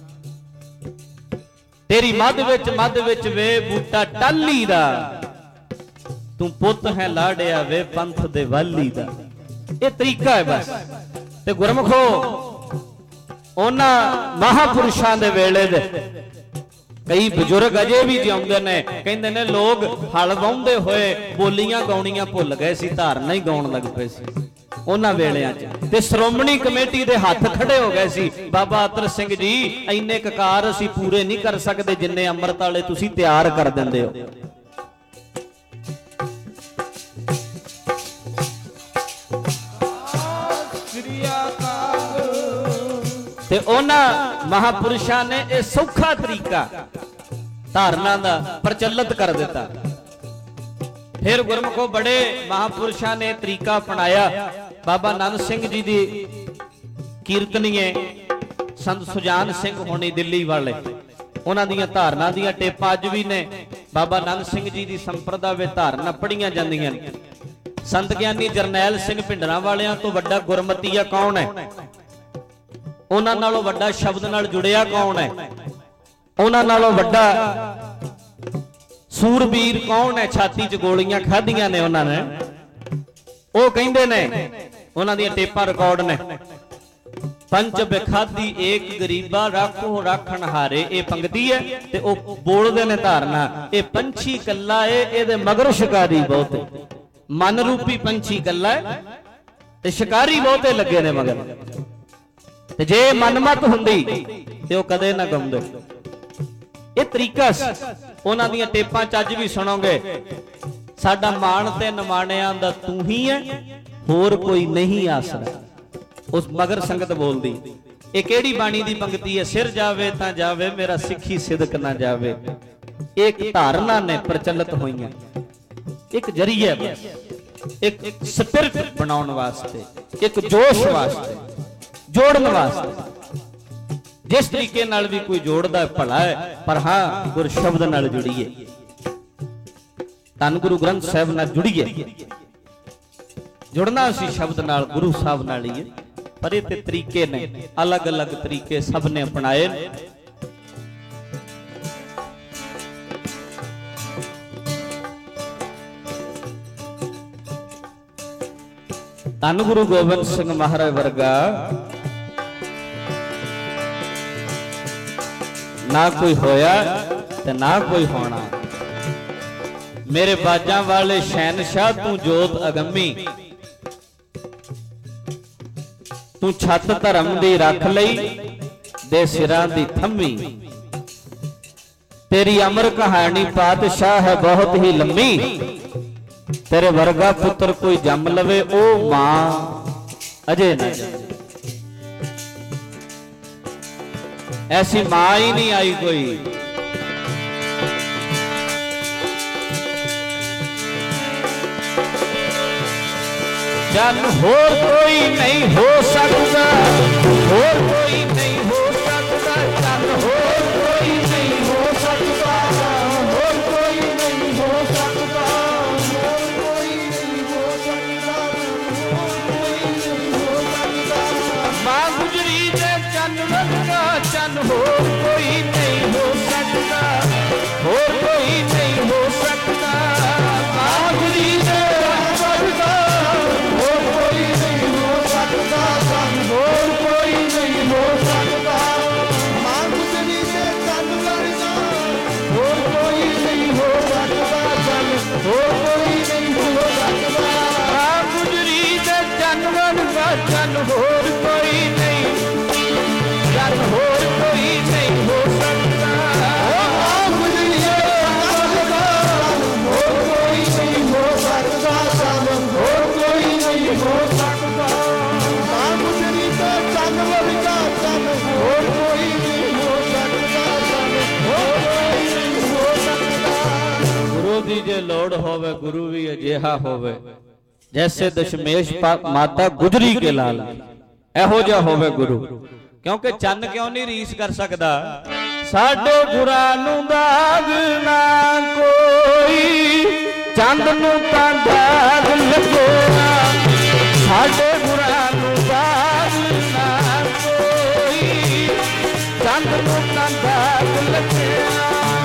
तेरी मध विच मध विच वे बूटा टाली दा, तू पुੱਤ है लाड़िया वे पंथ दे वाली दा। ये तरीका है बस। ते गुरमुखो, उन्हां महापुरुषां दे वेले दे कई बजुर्ग अजे भी जिउंदे ने, कहंदे ने लोग हल वाहुंदे होए बोलियां गाउणियां भुल गए सी, धारना ही गाउण लग पए सी उन्हां वेलियां च। ते श्रोमणी कमेटी दे हत्थ खड़े हो गए सी, बाबा अतर सिंह जी इन्ने ककार असीं पूरे नहीं कर सकदे जिन्ने अमृत वाले तुसीं तैयार कर दिंदे हो। ते उन्हां महापुरुषां ने यह सौखा तरीका धारना दा प्रचलित कर दिता। फिर गुरमुखों बड़े महापुरुषों ने तरीका अपनाया। बाबा नंद सिंह जी दी कीर्तनीए संत सुजान सिंह होनी दिल्ली वाले, उन्हां दीयां धारना दीयां टेपां अज भी ने। बाबा नंद सिंह जी दी संप्रदा वे धारना पढ़ियां जांदियां ने। संत ज्ञानी जरनैल सिंह भिंडरां वालियां तो वड्डा गुरमतीया कौन है? उन्हां नालों वड्डा शब्द नाल जुड़िया कौन है? उन्हां नालों वड्डा सूरबीर कौन है? छाती च गोलियां खाधियां ने उन्होंने। वो कहंदे ने उन्हां दी टेपां रिकॉर्ड ने। पंच बिखादी एक गरीबा राखो राखण हारे, ये पंक्ति है ते ओ बोलदे ने धारना। ये पंछी कल्ला है, इहदे मगर शिकारी बहुत है। मन रूपी पंछी कल्ला है ते शिकारी बहुते लगे ने मगर। ते जे मनमत हुंदी ते ओ कदे ना गाउंदे। ये तरीका उन्हां दीयां टेपां च अज भी सुणोगे। साडा मान ते नमाणियां दा तू ही है, होर कोई नहीं आसरा। उस मगर संगत बोलदी। ये केड़ी बाणी दी पंक्ति है? सिर जावे तां जावे मेरा सिੱਖੀ सिदक ना जावे। एक धारणा ने प्रचलित होईयां, एक जरिया बस, एक स्पिरिट बनाउण वास्ते, एक जोश वास्ते, जोड़न वास्ते। जिस तरीके नाल भी कोई जोड़दा भला है, पर हां गुर शब्द नाल जुड़िए, धन गुरु ग्रंथ साहिब नाल जुड़िए। जुड़ना असीं शब्द नाल गुरु साहब नाल ही है। पर ये तरीके ने अलग अलग तरीके सब ने अपनाए। धन गुरु गोबिंद सिंह महाराज वर्गा ना कोई होया ते ना कोई होना। मेरे बाजां वाले शहनशाह तू जोत अगम्मी, तू छत धर्म दी रख लई दे सिरां दी थम्मी। तेरी अमर कहानी पातशाह है बहुत ही लंबी। तेरे वर्गा पुत्र कोई जम लवे ओ मां अजे न जमे। ऐसी मां ही नहीं आई कोई। जन होर कोई नहीं हो सकता, होर कोई नहीं हो सकता। जन होर कोई नहीं हो सकता, होर कोई नहीं हो सकता, होर कोई नहीं हो सकता, होर कोई नहीं हो सकता। मां गुजरी दे चन वर्गा चन होर कोई नहीं हो सकता, होर कोई नहीं हो सकता। मां गुजरी दे वर्गा होर कोई नहीं हो सकता, होर कोई नहीं हो सकता। मां गुजरी दे चन वर्गा होर कोई नहीं हो सकता, होर कोई नहीं हो सकता। मां गुजरी दे चन वर्गा चन होर कोई नहीं, चन होर कोई नहीं हो सकता। मां गुजरी दे चन वर्गा होर कोई नहीं हो सकता, होर कोई नहीं हो सकता। मां गुजरी दे चन वर्गा चन होर कोई नहीं हो सकता, होर कोई नहीं हो सकता। गुरु दी जे लोड़ होवे गुरु भी अजिहा होवे, जैसे दशमेश माता गुजरी के लाल, एहो जिहा होवे गुरु। क्योंकि चन क्यों नहीं रीस कर सकता? साडे गुरां नूं दाग ना कोई, चंद नूं तां दाग लगेगा। साडे गुरां नूं दाग ना कोई, चंद नूं तां दाग लगेगा।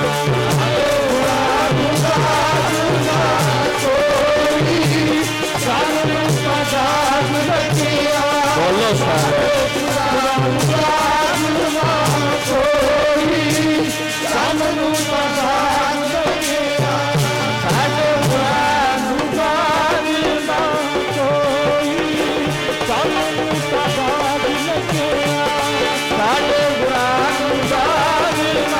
गुरां नूं दाग ना कोई, चंद नूं तां दाग लगेगा। बोलो सारे गुरां नूं दाग ना कोई, चंद नूं तां दाग लगेगा। साडे गुरां नूं दाग ना कोई, चंद नूं तां दाग लगेगा। साडे गुरां नूं दाग ना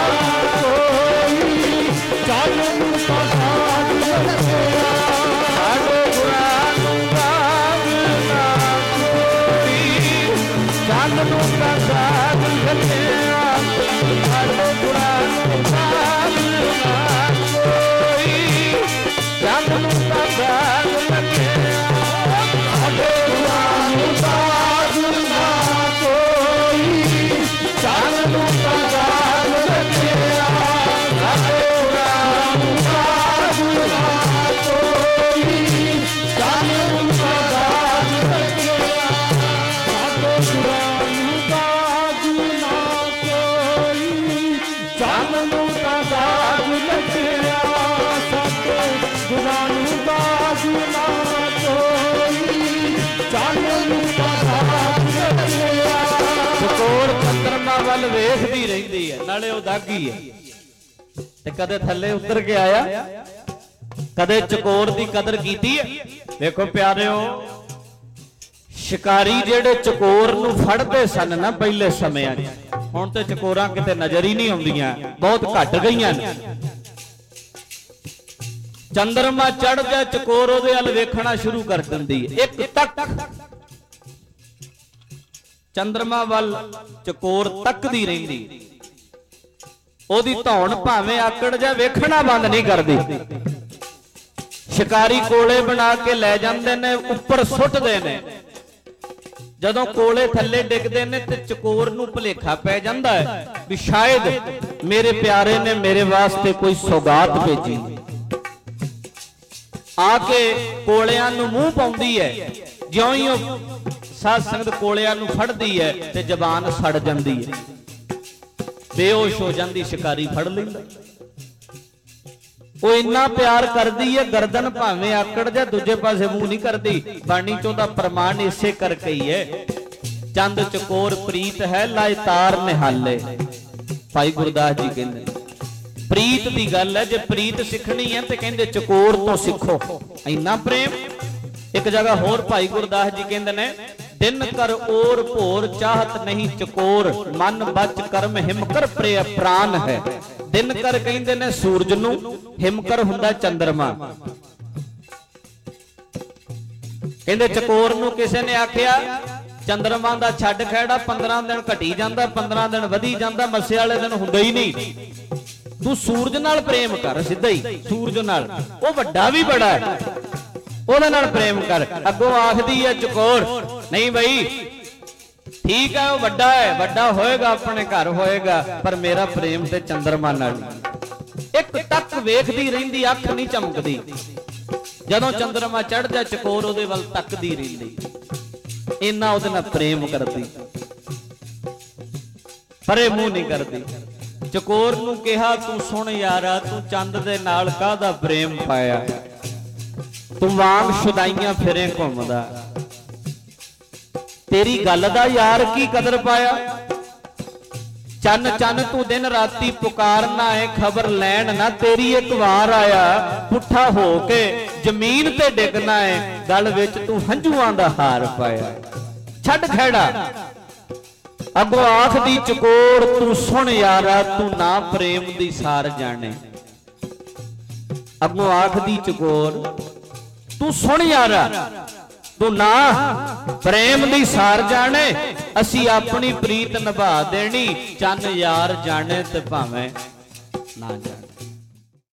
कोई, चंद नूं तां दाग लगेगा। साडे गुरां नूं दाग ना कोई, चंद नूं तां दाग लगेगा। साडे गुरां नूं दाग ना कोई, चंद नूं ਚਕੋਰ ਚੰਦਰਮਾ ਵੱਲ ਵੇਖਦੀ ਰਹਿੰਦੀ ਹੈ, ਨਾਲੇ ਉਹ ਦਾਗੀ ਹੈ ਤੇ ਕਦੇ ਥੱਲੇ ਉਤਰ ਕੇ ਆਇਆ, ਕਦੇ ਚਕੋਰ ਦੀ ਕਦਰ ਕੀਤੀ ਹੈ। ਦੇਖੋ ਪਿਆਰਿਓ, ਸ਼ਿਕਾਰੀ ਜਿਹੜੇ ਚਕੋਰ ਨੂੰ ਫੜਦੇ ਸਨ ਨਾ ਪਹਿਲੇ ਸਮਿਆਂ 'ਚ, ਹੁਣ ਤੇ ਚਕੋਰਾਂ ਕਿਤੇ ਨਜ਼ਰ ਹੀ ਨਹੀਂ ਆਉਂਦੀਆਂ, ਬਹੁਤ ਘਟ ਗਈਆਂ ਨੇ। ਚੰਦਰਮਾ ਚੜ ਜਾ, ਚਕੋਰ ਉਹਦੇ ਵੱਲ ਵੇਖਣਾ ਸ਼ੁਰੂ ਕਰ ਦਿੰਦੀ ਹੈ। ਇੱਕ ਤੱਕ ਚੰਦਰਮਾ ਵੱਲ ਚਕੋਰ ਤੱਕਦੀ ਰਹਿੰਦੀ, ਉਹਦੀ ਧੌਣ ਭਾਵੇਂ ਆਕੜ ਜਾ, ਵੇਖਣਾ ਬੰਦ ਨਹੀਂ ਕਰਦੀ। ਸ਼ਿਕਾਰੀ ਕੋਲੇ ਬਣਾ ਕੇ ਲੈ ਜਾਂਦੇ ਨੇ, ਉੱਪਰ ਸੁੱਟਦੇ ਨੇ। ਜਦੋਂ ਕੋਲੇ ਥੱਲੇ ਡਿੱਗਦੇ ਨੇ ਤੇ ਚਕੋਰ ਨੂੰ ਭੁਲੇਖਾ ਪੈ ਜਾਂਦਾ ਹੈ ਵੀ ਸ਼ਾਇਦ ਮੇਰੇ ਪਿਆਰੇ ਨੇ ਮੇਰੇ ਵਾਸਤੇ ਕੋਈ ਸੌਗਾਤ ਭੇਜੀ। ਆ ਕੇ ਕੋਲਿਆਂ ਨੂੰ ਮੂੰਹ ਪਾਉਂਦੀ ਹੈ, ਜਿਉਂ ਹੀ ਉਹ ਸਾਧ ਸੰਗਤ ਕੋਲਿਆਂ ਨੂੰ ਫੜਦੀ ਹੈ ਤੇ ਜ਼ਬਾਨ ਸੜ ਜਾਂਦੀ ਹੈ, ਬੇਹੋਸ਼ ਹੋ ਜਾਂਦੀ। ਸ਼ਿਕਾਰੀ ਫੜ ਲੈਂਦਾ। ਉਹ ਇੰਨਾ ਪਿਆਰ ਕਰਦੀ ਹੈ, ਗਰਦਨ ਭਾਵੇਂ ਆਕੜ ਜਾ, ਦੂਜੇ ਪਾਸੇ ਮੂੰਹ ਨਹੀਂ ਕਰਦੀ। ਬਾਣੀ ਚੋਂ ਦਾ ਪ੍ਰਮਾਣ ਇਸੇ ਕਰਕੇ ਹੀ ਹੈ, ਚੰਦ ਚਕੋਰ ਪ੍ਰੀਤ ਹੈ ਲਾਇ ਤਾਰ ਨਿਹਾਲੇ। ਭਾਈ ਗੁਰਦਾਸ ਜੀ ਕਹਿੰਦੇ ਪ੍ਰੀਤ ਦੀ ਗੱਲ ਹੈ, ਜੇ ਪ੍ਰੀਤ ਸਿੱਖਣੀ ਹੈ ਤੇ ਕਹਿੰਦੇ ਚਕੋਰ ਤੋਂ ਸਿੱਖੋ। ਇੰਨਾ ਪ੍ਰੇਮ। ਇੱਕ ਜਗ੍ਹਾ ਹੋਰ ਭਾਈ ਗੁਰਦਾਸ ਜੀ ਕਹਿੰਦੇ ਨੇ, ਦਿਨ ਕਰ ਔਰ ਭੋਰ ਚਾਹਤ ਨਹੀਂ ਚਕੋਰ, ਮਨ ਬਚ ਕਰਮ ਹਿਮਕਰ ਪ੍ਰਿਯ ਪ੍ਰਾਨ ਹੈ। ਦਿਨ ਕਰ ਕਹਿੰਦੇ ਨੇ ਸੂਰਜ ਨੂੰ, ਹਿਮਕਰ ਹੁੰਦਾ ਚੰਦਰਮਾ। ਕਹਿੰਦੇ ਚਕੋਰ ਨੂੰ ਕਿਸੇ ਨੇ ਆਖਿਆ ਚੰਦਰਮਾ ਦਾ ਛੱਡ ਖਹਿੜਾ, ਪੰਦਰਾਂ ਦਿਨ ਘਟੀ ਜਾਂਦਾ, ਪੰਦਰਾਂ ਦਿਨ ਵਧੀ ਜਾਂਦਾ, ਮੱਸੇ ਵਾਲੇ ਦਿਨ ਹੁੰਦਾ ਹੀ ਨਹੀਂ। ਤੂੰ ਸੂਰਜ ਨਾਲ ਪ੍ਰੇਮ ਕਰ, ਸਿੱਧਾ ਹੀ ਸੂਰਜ ਨਾਲ, ਉਹ ਵੱਡਾ ਵੀ ਬੜਾ ਹੈ, ਉਹਦੇ ਨਾਲ ਪ੍ਰੇਮ ਕਰ। ਅੱਗੋਂ ਆਖਦੀ ਹੈ ਚਕੋਰ, ਨਹੀਂ ਬਈ ਠੀਕ ਹੈ, ਉਹ ਵੱਡਾ ਹੈ, ਵੱਡਾ ਹੋਏਗਾ, ਆਪਣੇ ਘਰ ਹੋਏਗਾ, ਪਰ ਮੇਰਾ ਪ੍ਰੇਮ ਤੇ ਚੰਦਰਮਾ ਨਾਲ। ਇੱਕ ਟੱਕ ਵੇਖਦੀ ਰਹਿੰਦੀ, ਅੱਖ ਨਹੀਂ ਚਮਕਦੀ। ਜਦੋਂ ਚੰਦਰਮਾ ਚੜ ਜਾ, ਚਕੋਰ ਉਹਦੇ ਵੱਲ ਤੱਕਦੀ ਰਹਿੰਦੀ, ਇੰਨਾ ਉਹਦੇ ਨਾਲ ਪ੍ਰੇਮ ਕਰਦੀ, ਪਰੇ ਮੂੰਹ ਨਹੀਂ ਕਰਦੀ। ਚਕੋਰ ਨੂੰ ਕਿਹਾ, ਤੂੰ ਸੁਣ ਯਾਰਾ, ਤੂੰ ਚੰਦ ਦੇ ਨਾਲ ਕਾਹਦਾ ਪ੍ਰੇਮ ਪਾਇਆ, ਤੂੰ ਵਾਂਗ ਸ਼ੁਦਾਈਆਂ ਫਿਰੇ ਘੁੰਮਦਾ, ਤੇਰੀ ਗੱਲ ਦਾ ਯਾਰ ਕੀ ਕਦਰ ਪਾਇਆ। ਚੰਨ ਚੰਨ ਤੂੰ ਦਿਨ ਰਾਤੀ ਪੁਕਾਰਨਾ ਏ, ਖਬਰ ਲੈਣ ਨਾ ਤੇਰੀ ਇੱਕ ਵਾਰ ਆਇਆ, ਪੁੱਠਾ ਹੋ ਕੇ ਜ਼ਮੀਨ ਤੇ ਡਿੱਗਣਾ ਏ, ਗਲ ਵਿੱਚ ਤੂੰ ਹੰਝੂਆਂ ਦਾ ਹਾਰ ਪਾਇਆ। ਛੱਡ ਖਹਿੜਾ। ਅੱਗੋਂ ਆਖਦੀ ਚਕੋਰ, ਤੂੰ ਸੁਣ ਯਾਰਾ, ਤੂੰ ਨਾ ਪ੍ਰੇਮ ਦੀ ਸਾਰ ਜਾਣੇ। ਅੱਗੋਂ ਆਖਦੀ ਚਕੋਰ, ਤੂੰ ਸੁਣ ਯਾਰਾ, ਤੂੰ ਨਾ ਪ੍ਰੇਮ ਦੀ ਸਾਰ ਜਾਣੇ, ਅਸੀਂ ਆਪਣੀ ਪ੍ਰੀਤ ਨਿਭਾ ਦੇਣੀ, ਚੰਨ ਯਾਰ ਜਾਣੇ ਤੇ ਭਾਵੇਂ ਨਾ ਜਾਣੇ।